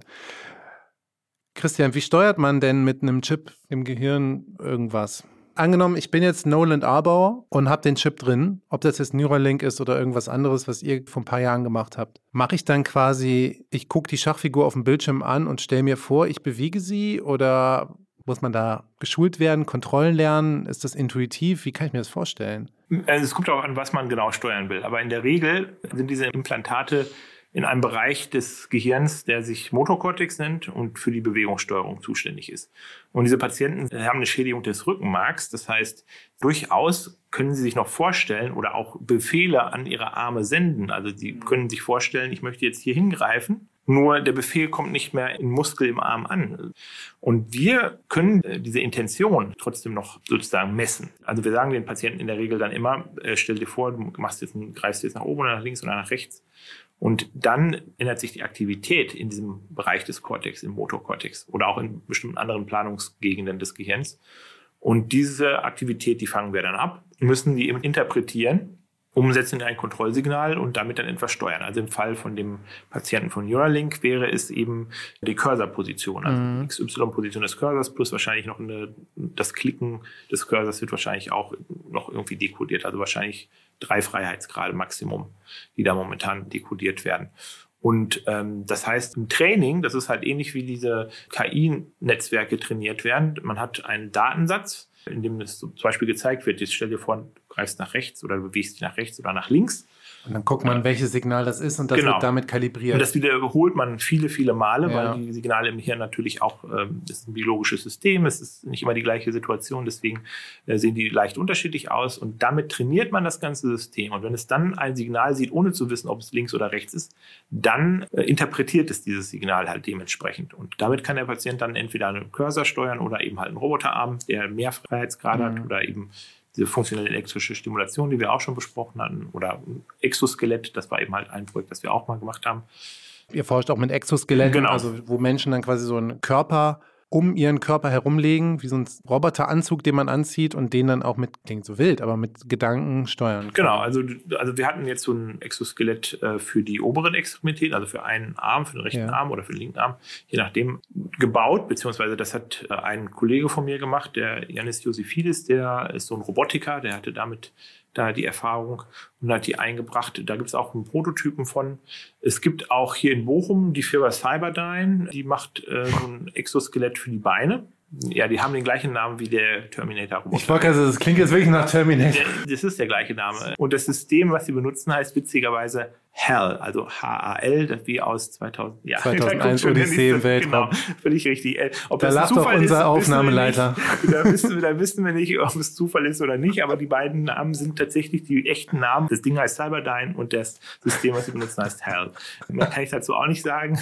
Christian, wie steuert man denn mit einem Chip im Gehirn irgendwas? Angenommen, ich bin jetzt Nolan Arbauer und habe den Chip drin, ob das jetzt Neuralink ist oder irgendwas anderes, was ihr vor ein paar Jahren gemacht habt. Mache ich dann quasi, ich gucke die Schachfigur auf dem Bildschirm an und stelle mir vor, ich bewege sie, oder muss man da geschult werden, Kontrollen lernen? Ist das intuitiv? Wie kann ich mir das vorstellen? Also es kommt auch an, was man genau steuern will. Aber in der Regel sind diese Implantate in einem Bereich des Gehirns, der sich Motorkortex nennt und für die Bewegungssteuerung zuständig ist. Und diese Patienten haben eine Schädigung des Rückenmarks. Das heißt, durchaus können sie sich noch vorstellen oder auch Befehle an ihre Arme senden. Also sie können sich vorstellen, ich möchte jetzt hier hingreifen. Nur der Befehl kommt nicht mehr im Muskel im Arm an. Und wir können diese Intention trotzdem noch sozusagen messen. Also wir sagen den Patienten in der Regel dann immer, äh, stell dir vor, du machst jetzt einen, greifst jetzt nach oben oder nach links oder nach rechts. Und dann ändert sich die Aktivität in diesem Bereich des Kortex, im Motorkortex oder auch in bestimmten anderen Planungsgegenden des Gehirns. Und diese Aktivität, die fangen wir dann ab, müssen die eben interpretieren, umsetzen in ein Kontrollsignal und damit dann etwas steuern. Also im Fall von dem Patienten von Neuralink wäre es eben die Cursor-Position, also die X Y-Position des Cursors plus wahrscheinlich noch eine, das Klicken des Cursors wird wahrscheinlich auch noch irgendwie dekodiert, also wahrscheinlich drei Freiheitsgrade Maximum, die da momentan dekodiert werden. Und ähm, das heißt, im Training, das ist halt ähnlich wie diese K I-Netzwerke trainiert werden. Man hat einen Datensatz, in dem es zum Beispiel gezeigt wird, jetzt stell dir vor, du greifst nach rechts oder du bewegst dich nach rechts oder nach links. Und dann guckt man, welches Signal das ist und das genau. wird damit kalibriert. Und das wiederholt man viele, viele Male, ja. weil die Signale im Hirn natürlich auch, ähm, das ist ein biologisches System, es ist nicht immer die gleiche Situation, deswegen äh, sehen die leicht unterschiedlich aus und damit trainiert man das ganze System. Und wenn es dann ein Signal sieht, ohne zu wissen, ob es links oder rechts ist, dann äh, interpretiert es dieses Signal halt dementsprechend. Und damit kann der Patient dann entweder einen Cursor steuern oder eben halt einen Roboterarm, der mehr Freiheitsgrade mhm. hat oder eben diese funktionelle elektrische Stimulation, die wir auch schon besprochen hatten, oder ein Exoskelett, das war eben halt ein Projekt, das wir auch mal gemacht haben. Ihr forscht auch mit Exoskeletten, genau. also wo Menschen dann quasi so einen Körper um ihren Körper herumlegen, wie so ein Roboteranzug, den man anzieht und den dann auch mit, klingt so wild, aber mit Gedanken steuern kann. Genau, also, also wir hatten jetzt so ein Exoskelett äh, für die oberen Extremitäten, also für einen Arm, für den rechten ja. Arm oder für den linken Arm, je nachdem gebaut, beziehungsweise das hat äh, ein Kollege von mir gemacht, der Yannis Josifidis, der ist so ein Robotiker, der hatte damit da die Erfahrung und hat die eingebracht. Da gibt es auch einen Prototypen von. Es gibt auch hier in Bochum die Firma Cyberdyne, die macht äh, so ein Exoskelett für die Beine. Ja, die haben den gleichen Namen wie der Terminator-Roboter. Ich wollte also, das klingt jetzt wirklich nach Terminator. Das ist der gleiche Name. Und das System, was sie benutzen, heißt witzigerweise H A L, also H A L, das wie aus zweitausend, ja, zweitausendeins Odyssee im Weltraum. Genau, völlig richtig. Ob da das lacht doch unser ist, Aufnahmeleiter. Da wissen, da wissen wir nicht, ob es Zufall ist oder nicht, aber die beiden Namen sind tatsächlich die echten Namen. Das Ding heißt Cyberdyne und das System, was sie benutzen, heißt H A L. Mehr kann ich dazu auch nicht sagen.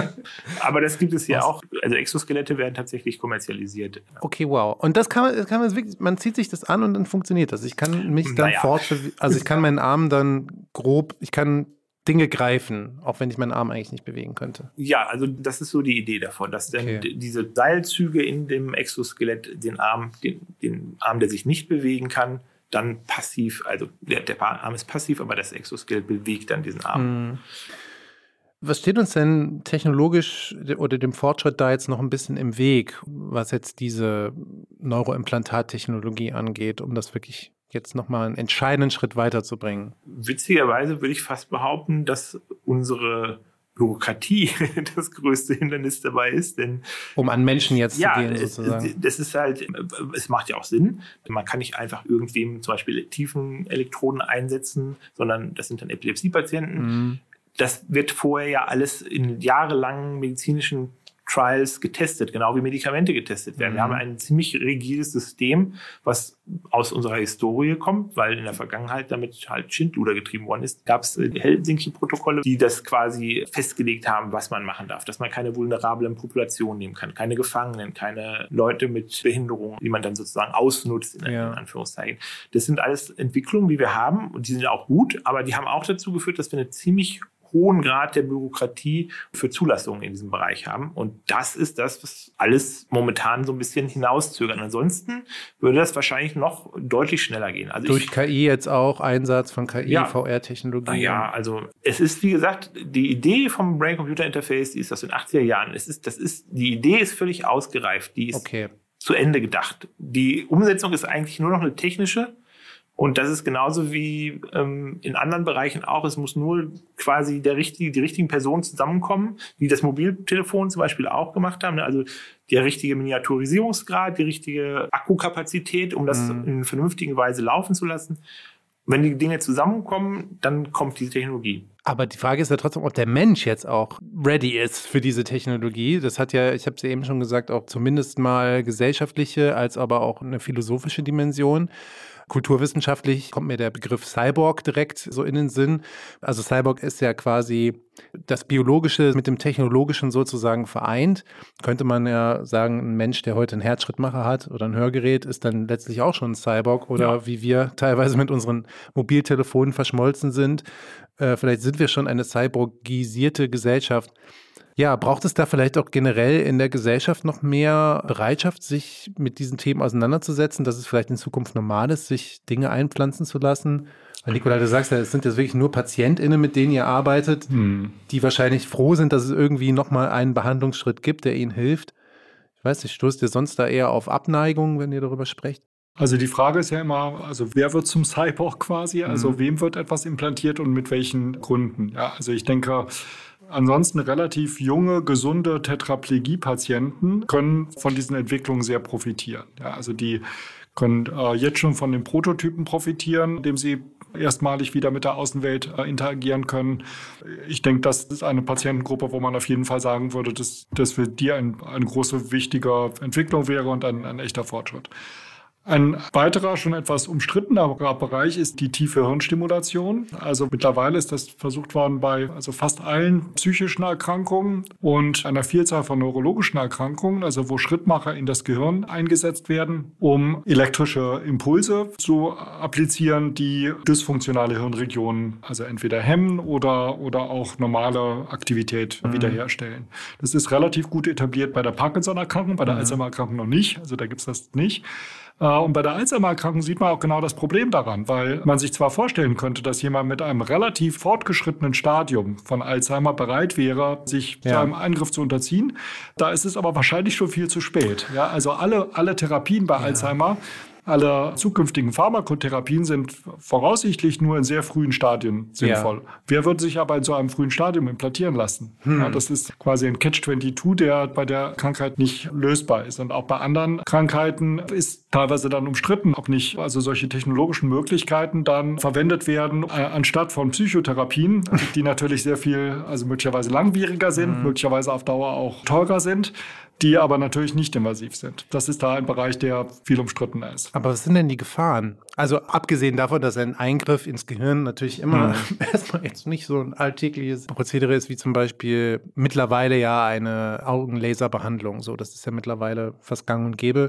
Aber das gibt es ja auch. Also Exoskelette werden tatsächlich kommerzialisiert. Okay, wow. Und das kann man, das kann man wirklich, man zieht sich das an und dann funktioniert das. Ich kann mich dann naja. fortbewegen, also ich kann meinen Arm dann grob, ich kann Dinge greifen, auch wenn ich meinen Arm eigentlich nicht bewegen könnte. Ja, also das ist so die Idee davon, dass dann Okay. diese Seilzüge in dem Exoskelett den Arm, den, den Arm, der sich nicht bewegen kann, dann passiv, also der, der Arm ist passiv, aber das Exoskelett bewegt dann diesen Arm. Mhm. Was steht uns denn technologisch oder dem Fortschritt da jetzt noch ein bisschen im Weg, was jetzt diese Neuroimplantattechnologie angeht, um das wirklich jetzt nochmal einen entscheidenden Schritt weiterzubringen? Witzigerweise würde ich fast behaupten, dass unsere Bürokratie das größte Hindernis dabei ist, denn Um an Menschen jetzt ja, zu gehen, es, sozusagen. das ist halt, es macht ja auch Sinn. Man kann nicht einfach irgendwem zum Beispiel Tiefenelektroden einsetzen, sondern das sind dann Epilepsiepatienten. Mhm. Das wird vorher ja alles in jahrelangen medizinischen Trials getestet, genau wie Medikamente getestet werden. Mhm. Wir haben ein ziemlich rigides System, was aus unserer Historie kommt, weil in der Vergangenheit damit halt Schindluder getrieben worden ist. Gab es die Helsinki-Protokolle, die das quasi festgelegt haben, was man machen darf, dass man keine vulnerablen Populationen nehmen kann, keine Gefangenen, keine Leute mit Behinderungen, die man dann sozusagen ausnutzt, in, Ja. in Anführungszeichen. Das sind alles Entwicklungen, die wir haben und die sind auch gut, aber die haben auch dazu geführt, dass wir eine ziemlich hohen Grad der Bürokratie für Zulassungen in diesem Bereich haben. Und das ist das, was alles momentan so ein bisschen hinauszögert. Ansonsten würde das wahrscheinlich noch deutlich schneller gehen. Also Durch ich, K I jetzt auch, Einsatz von K I, Ja. V R-Technologie. ja, also es ist, wie gesagt, die Idee vom Brain-Computer-Interface, die ist aus den achtziger Jahren. Es ist, das ist, die Idee ist völlig ausgereift. Die ist Okay. zu Ende gedacht. Die Umsetzung ist eigentlich nur noch eine technische. Und das ist genauso wie ähm, in anderen Bereichen auch. Es muss nur quasi der richtige, die richtigen Personen zusammenkommen, wie das Mobiltelefon zum Beispiel auch gemacht haben. Also der richtige Miniaturisierungsgrad, die richtige Akkukapazität, um das Mhm. in vernünftiger Weise laufen zu lassen. Wenn die Dinge zusammenkommen, dann kommt diese Technologie. Aber die Frage ist ja trotzdem, ob der Mensch jetzt auch ready ist für diese Technologie. Das hat ja, ich habe es ja eben schon gesagt, auch zumindest mal gesellschaftliche, als aber auch eine philosophische Dimension. Kulturwissenschaftlich kommt mir der Begriff Cyborg direkt so in den Sinn. Also Cyborg ist ja quasi das Biologische mit dem Technologischen sozusagen vereint. Könnte man ja sagen, ein Mensch, der heute einen Herzschrittmacher hat oder ein Hörgerät, ist dann letztlich auch schon ein Cyborg. Oder Ja. wie wir teilweise mit unseren Mobiltelefonen verschmolzen sind. Äh, vielleicht sind wir schon eine cyborgisierte Gesellschaft. Ja, braucht es da vielleicht auch generell in der Gesellschaft noch mehr Bereitschaft, sich mit diesen Themen auseinanderzusetzen, dass es vielleicht in Zukunft normal ist, sich Dinge einpflanzen zu lassen? Weil Nikolai, du sagst ja, es sind jetzt wirklich nur PatientInnen, mit denen ihr arbeitet, Hm. die wahrscheinlich froh sind, dass es irgendwie nochmal einen Behandlungsschritt gibt, der ihnen hilft. Ich weiß nicht, stoßt ihr sonst da eher auf Abneigung, wenn ihr darüber sprecht? Also die Frage ist ja immer, also wer wird zum Cyborg quasi? Also Mhm. wem wird etwas implantiert und mit welchen Gründen? Ja, also ich denke, ansonsten relativ junge, gesunde Tetraplegie-Patienten können von diesen Entwicklungen sehr profitieren. Ja, also die können äh, jetzt schon von den Prototypen profitieren, indem sie erstmalig wieder mit der Außenwelt äh, interagieren können. Ich denke, das ist eine Patientengruppe, wo man auf jeden Fall sagen würde, dass das für die ein, eine große, wichtige Entwicklung wäre und ein, ein echter Fortschritt. Ein weiterer, schon etwas umstrittener Bereich ist die tiefe Hirnstimulation. Also mittlerweile ist das versucht worden bei also fast allen psychischen Erkrankungen und einer Vielzahl von neurologischen Erkrankungen, also wo Schrittmacher in das Gehirn eingesetzt werden, um elektrische Impulse zu applizieren, die dysfunktionale Hirnregionen also entweder hemmen oder, oder auch normale Aktivität Mhm. wiederherstellen. Das ist relativ gut etabliert bei der Parkinson-Erkrankung, bei der Mhm. Alzheimer-Erkrankung noch nicht. Also da gibt es das nicht. Und bei der Alzheimer-Erkrankung sieht man auch genau das Problem daran, weil man sich zwar vorstellen könnte, dass jemand mit einem relativ fortgeschrittenen Stadium von Alzheimer bereit wäre, sich Ja. so einem Eingriff zu unterziehen. Da ist es aber wahrscheinlich schon viel zu spät. Ja, also alle, alle Therapien bei Alzheimer, alle zukünftigen Pharmakotherapien sind voraussichtlich nur in sehr frühen Stadien sinnvoll. Wer wird sich aber in so einem frühen Stadium implantieren lassen? Hm. Ja, das ist quasi ein Catch zweiundzwanzig, der bei der Krankheit nicht lösbar ist. Und auch bei anderen Krankheiten ist teilweise dann umstritten, ob nicht also solche technologischen Möglichkeiten dann verwendet werden, äh, anstatt von Psychotherapien, die natürlich sehr viel, also möglicherweise langwieriger sind, Mhm. möglicherweise auf Dauer auch teurer sind, die aber natürlich nicht invasiv sind. Das ist da ein Bereich, der viel umstrittener ist. Aber was sind denn die Gefahren? Also abgesehen davon, dass ein Eingriff ins Gehirn natürlich immer Mhm. erstmal jetzt nicht so ein alltägliches Prozedere ist, wie zum Beispiel mittlerweile ja eine Augenlaserbehandlung. So, das ist ja mittlerweile fast gang und gäbe.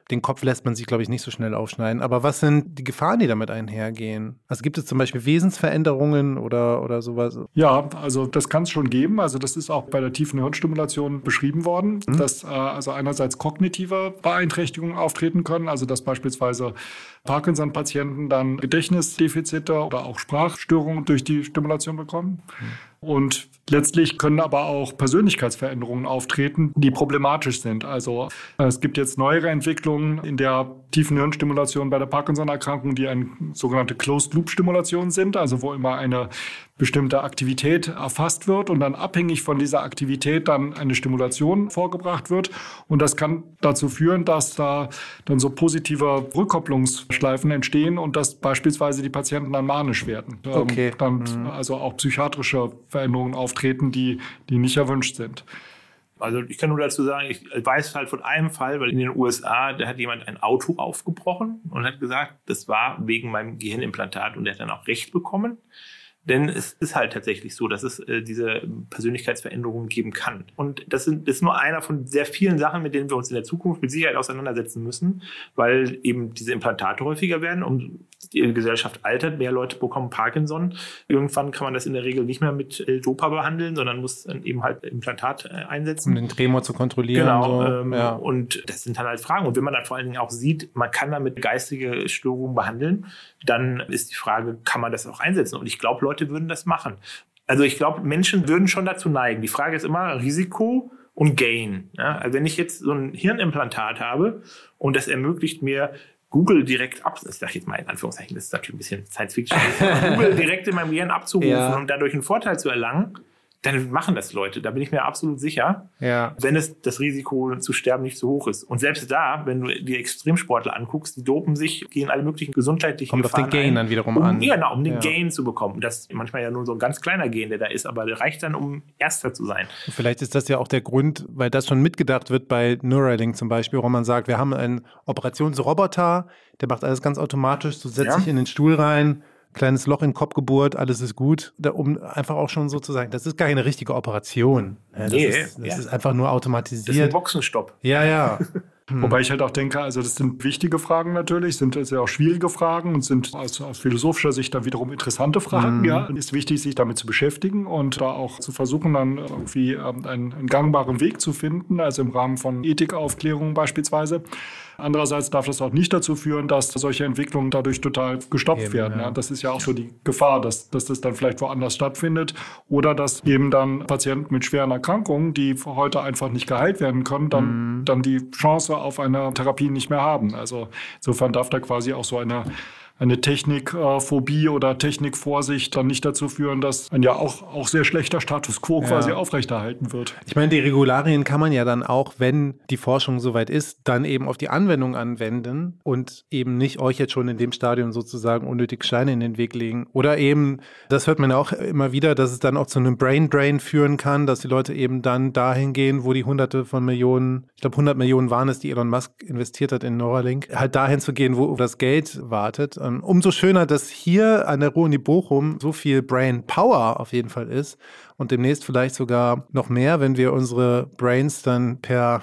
den Kopf lässt man sich, glaube ich, nicht so schnell aufschneiden. Aber was sind die Gefahren, die damit einhergehen? Also gibt es zum Beispiel Wesensveränderungen oder, oder sowas? Ja, also das kann es schon geben. Also das ist auch bei der tiefen Hirnstimulation beschrieben worden, mhm. dass äh, also einerseits kognitive Beeinträchtigungen auftreten können, also dass beispielsweise Parkinson-Patienten dann Gedächtnisdefizite oder auch Sprachstörungen durch die Stimulation bekommen. Mhm. Und letztlich können aber auch Persönlichkeitsveränderungen auftreten, die problematisch sind. Also es gibt jetzt neuere Entwicklungen in der tiefen Hirnstimulation bei der Parkinson-Erkrankung, die eine sogenannte Closed-Loop-Stimulation sind, also wo immer eine bestimmte Aktivität erfasst wird und dann abhängig von dieser Aktivität dann eine Stimulation vorgebracht wird. Und das kann dazu führen, dass da dann so positive Rückkopplungsschleifen entstehen und dass beispielsweise die Patienten dann manisch werden. Okay. Dann mhm. also auch psychiatrische Veränderungen auftreten, die, die nicht erwünscht sind. Also ich kann nur dazu sagen, ich weiß halt von einem Fall, weil in den U S A, da hat jemand ein Auto aufgebrochen und hat gesagt, das war wegen meinem Gehirnimplantat und der hat dann auch Recht bekommen. Denn es ist halt tatsächlich so, dass es äh, diese Persönlichkeitsveränderungen geben kann. Und das, sind, das ist nur einer von sehr vielen Sachen, mit denen wir uns in der Zukunft mit Sicherheit auseinandersetzen müssen, weil eben diese Implantate häufiger werden und die Gesellschaft altert, mehr Leute bekommen Parkinson. Irgendwann kann man das in der Regel nicht mehr mit L-Dopa behandeln, sondern muss dann eben halt Implantat äh, einsetzen. Um den Tremor zu kontrollieren. Genau. So. Ähm, ja. Und das sind dann halt Fragen. Und wenn man dann vor allen Dingen auch sieht, man kann damit geistige Störungen behandeln, dann ist die Frage, kann man das auch einsetzen? Und ich glaube, Leute würden das machen. Also ich glaube, Menschen würden schon dazu neigen. Die Frage ist immer Risiko und Gain. Ja? Also wenn ich jetzt so ein Hirnimplantat habe und das ermöglicht mir, Google direkt ab, das sage ich jetzt mal in Anführungszeichen, das ist natürlich ein bisschen Science-Fiction, Google direkt in meinem Gehirn abzurufen ja. und dadurch einen Vorteil zu erlangen, dann machen das Leute. Da bin ich mir absolut sicher, ja. wenn es das Risiko zu sterben nicht so hoch ist. Und selbst da, wenn du die Extremsportler anguckst, die dopen sich, gehen alle möglichen gesundheitlichen Kommt Gefahren auf den Gain ein, dann wiederum um, an. Ja, genau, um den ja. Gain zu bekommen. Das ist manchmal ja nur so ein ganz kleiner Gain, der da ist, aber der reicht dann, um Erster zu sein. Und vielleicht ist das ja auch der Grund, weil das schon mitgedacht wird bei Neuralink zum Beispiel, wo man sagt, wir haben einen Operationsroboter, der macht alles ganz automatisch, du setzt Ja. dich in den Stuhl rein, kleines Loch in den Kopf gebohrt, alles ist gut, da, um einfach auch schon so zu sagen, das ist gar keine richtige Operation. Ja, das Nee, ist, das ja. ist einfach nur Das ist ein automatisiert. Boxenstopp. Ja, ja. Hm. Wobei ich halt auch denke, also das sind wichtige Fragen natürlich, sind ja auch schwierige Fragen und sind aus, aus philosophischer Sicht dann wiederum interessante Fragen. Mhm. Ja, ist wichtig, sich damit zu beschäftigen und da auch zu versuchen, dann irgendwie ähm, einen, einen gangbaren Weg zu finden, also im Rahmen von Ethikaufklärung beispielsweise. Andererseits darf das auch nicht dazu führen, dass solche Entwicklungen dadurch total gestoppt eben, werden. Ja. Ja, das ist ja auch so die Gefahr, dass, dass das dann vielleicht woanders stattfindet oder dass eben dann Patienten mit schweren Erkrankungen, die heute einfach nicht geheilt werden können, dann, mhm. dann die Chance auf eine Therapie nicht mehr haben. Also insofern darf da quasi auch so eine eine Technikphobie oder Technikvorsicht dann nicht dazu führen, dass ein ja auch, auch sehr schlechter Status quo ja. quasi aufrechterhalten wird. Ich meine, die Regularien kann man ja dann auch, wenn die Forschung soweit ist, dann eben auf die Anwendung anwenden und eben nicht euch jetzt schon in dem Stadium sozusagen unnötig Steine in den Weg legen. Oder eben, das hört man ja auch immer wieder, dass es dann auch zu einem Brain Drain führen kann, dass die Leute eben dann dahin gehen, wo die Hunderte von Millionen, ich glaube hundert Millionen waren es, die Elon Musk investiert hat in Neuralink, halt dahin zu gehen, wo das Geld wartet. Umso schöner, dass hier an der Ruhr-Uni Bochum so viel Brain Power auf jeden Fall ist und demnächst vielleicht sogar noch mehr, wenn wir unsere Brains dann per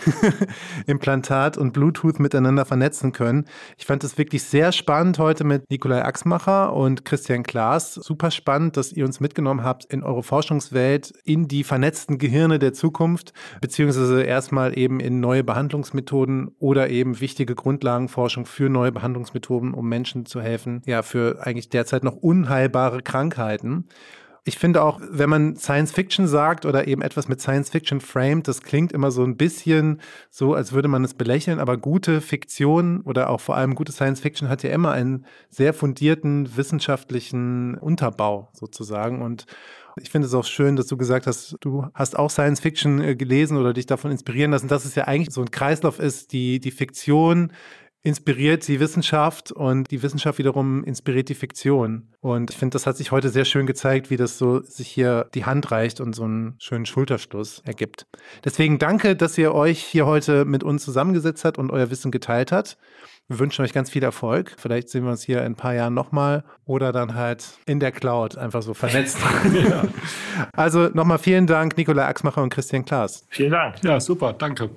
Implantat und Bluetooth miteinander vernetzen können. Ich fand es wirklich sehr spannend heute mit Nikolai Axmacher und Christian Klaas. Super spannend, dass ihr uns mitgenommen habt in eure Forschungswelt, in die vernetzten Gehirne der Zukunft, beziehungsweise erstmal eben in neue Behandlungsmethoden oder eben wichtige Grundlagenforschung für neue Behandlungsmethoden, um Menschen zu helfen, ja, für eigentlich derzeit noch unheilbare Krankheiten. Ich finde auch, wenn man Science Fiction sagt oder eben etwas mit Science Fiction framed, das klingt immer so ein bisschen so, als würde man es belächeln, aber gute Fiktion oder auch vor allem gute Science Fiction hat ja immer einen sehr fundierten wissenschaftlichen Unterbau sozusagen. Und ich finde es auch schön, dass du gesagt hast, du hast auch Science Fiction gelesen oder dich davon inspirieren lassen, dass es ja eigentlich so ein Kreislauf ist, die, die Fiktion inspiriert die Wissenschaft und die Wissenschaft wiederum inspiriert die Fiktion. Und ich finde, das hat sich heute sehr schön gezeigt, wie das so sich hier die Hand reicht und so einen schönen Schulterschluss ergibt. Deswegen danke, dass ihr euch hier heute mit uns zusammengesetzt habt und euer Wissen geteilt habt. Wir wünschen euch ganz viel Erfolg. Vielleicht sehen wir uns hier in ein paar Jahren nochmal oder dann halt in der Cloud einfach so vernetzt. Ja. Also nochmal vielen Dank, Nikolai Axmacher und Christian Klaas. Vielen Dank. Ja, super, danke.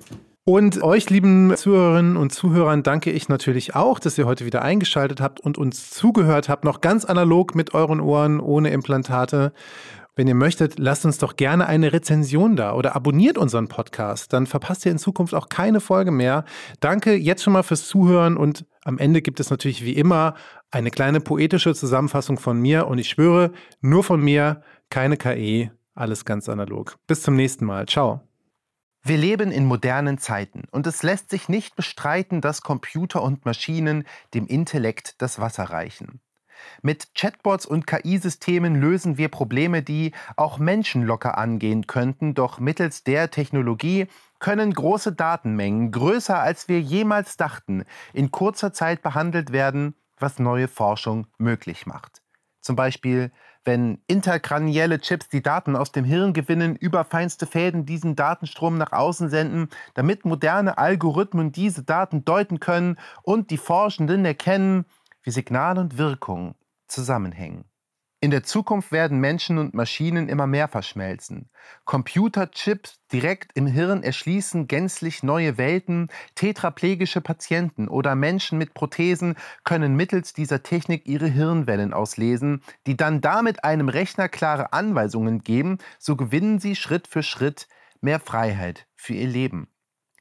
Und euch, lieben Zuhörerinnen und Zuhörern, danke ich natürlich auch, dass ihr heute wieder eingeschaltet habt und uns zugehört habt, noch ganz analog mit euren Ohren, ohne Implantate. Wenn ihr möchtet, lasst uns doch gerne eine Rezension da oder abonniert unseren Podcast. Dann verpasst ihr in Zukunft auch keine Folge mehr. Danke jetzt schon mal fürs Zuhören und am Ende gibt es natürlich wie immer eine kleine poetische Zusammenfassung von mir und ich schwöre, nur von mir, keine K I, alles ganz analog. Bis zum nächsten Mal. Ciao. Wir leben in modernen Zeiten und es lässt sich nicht bestreiten, dass Computer und Maschinen dem Intellekt das Wasser reichen. Mit Chatbots und K I-Systemen lösen wir Probleme, die auch Menschen locker angehen könnten, doch mittels der Technologie können große Datenmengen, größer als wir jemals dachten, in kurzer Zeit behandelt werden, was neue Forschung möglich macht. Zum Beispiel, wenn interkranielle Chips die Daten aus dem Hirn gewinnen, über feinste Fäden diesen Datenstrom nach außen senden, damit moderne Algorithmen diese Daten deuten können und die Forschenden erkennen, wie Signal und Wirkung zusammenhängen. In der Zukunft werden Menschen und Maschinen immer mehr verschmelzen. Computerchips direkt im Hirn erschließen gänzlich neue Welten. Tetraplegische Patienten oder Menschen mit Prothesen können mittels dieser Technik ihre Hirnwellen auslesen, die dann damit einem Rechner klare Anweisungen geben. So gewinnen sie Schritt für Schritt mehr Freiheit für ihr Leben.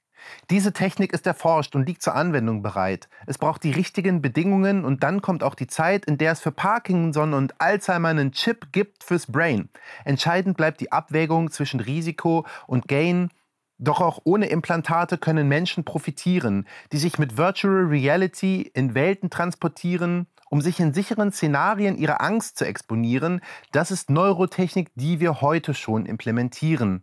Diese Technik ist erforscht und liegt zur Anwendung bereit. Es braucht die richtigen Bedingungen und dann kommt auch die Zeit, in der es für Parkinson und Alzheimer einen Chip gibt fürs Brain. Entscheidend bleibt die Abwägung zwischen Risiko und Gain. Doch auch ohne Implantate können Menschen profitieren, die sich mit Virtual Reality in Welten transportieren, um sich in sicheren Szenarien ihrer Angst zu exponieren. Das ist Neurotechnik, die wir heute schon implementieren.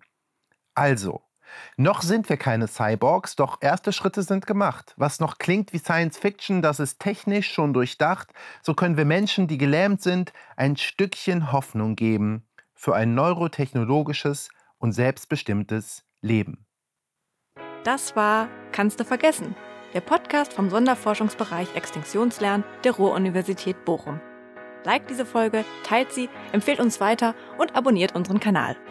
Also, noch sind wir keine Cyborgs, doch erste Schritte sind gemacht. Was noch klingt wie Science Fiction, das ist technisch schon durchdacht. So können wir Menschen, die gelähmt sind, ein Stückchen Hoffnung geben für ein neurotechnologisches und selbstbestimmtes Leben. Das war Kannst du vergessen? Der Podcast vom Sonderforschungsbereich Extinktionslernen der Ruhr-Universität Bochum. Liked diese Folge, teilt sie, empfehlt uns weiter und abonniert unseren Kanal.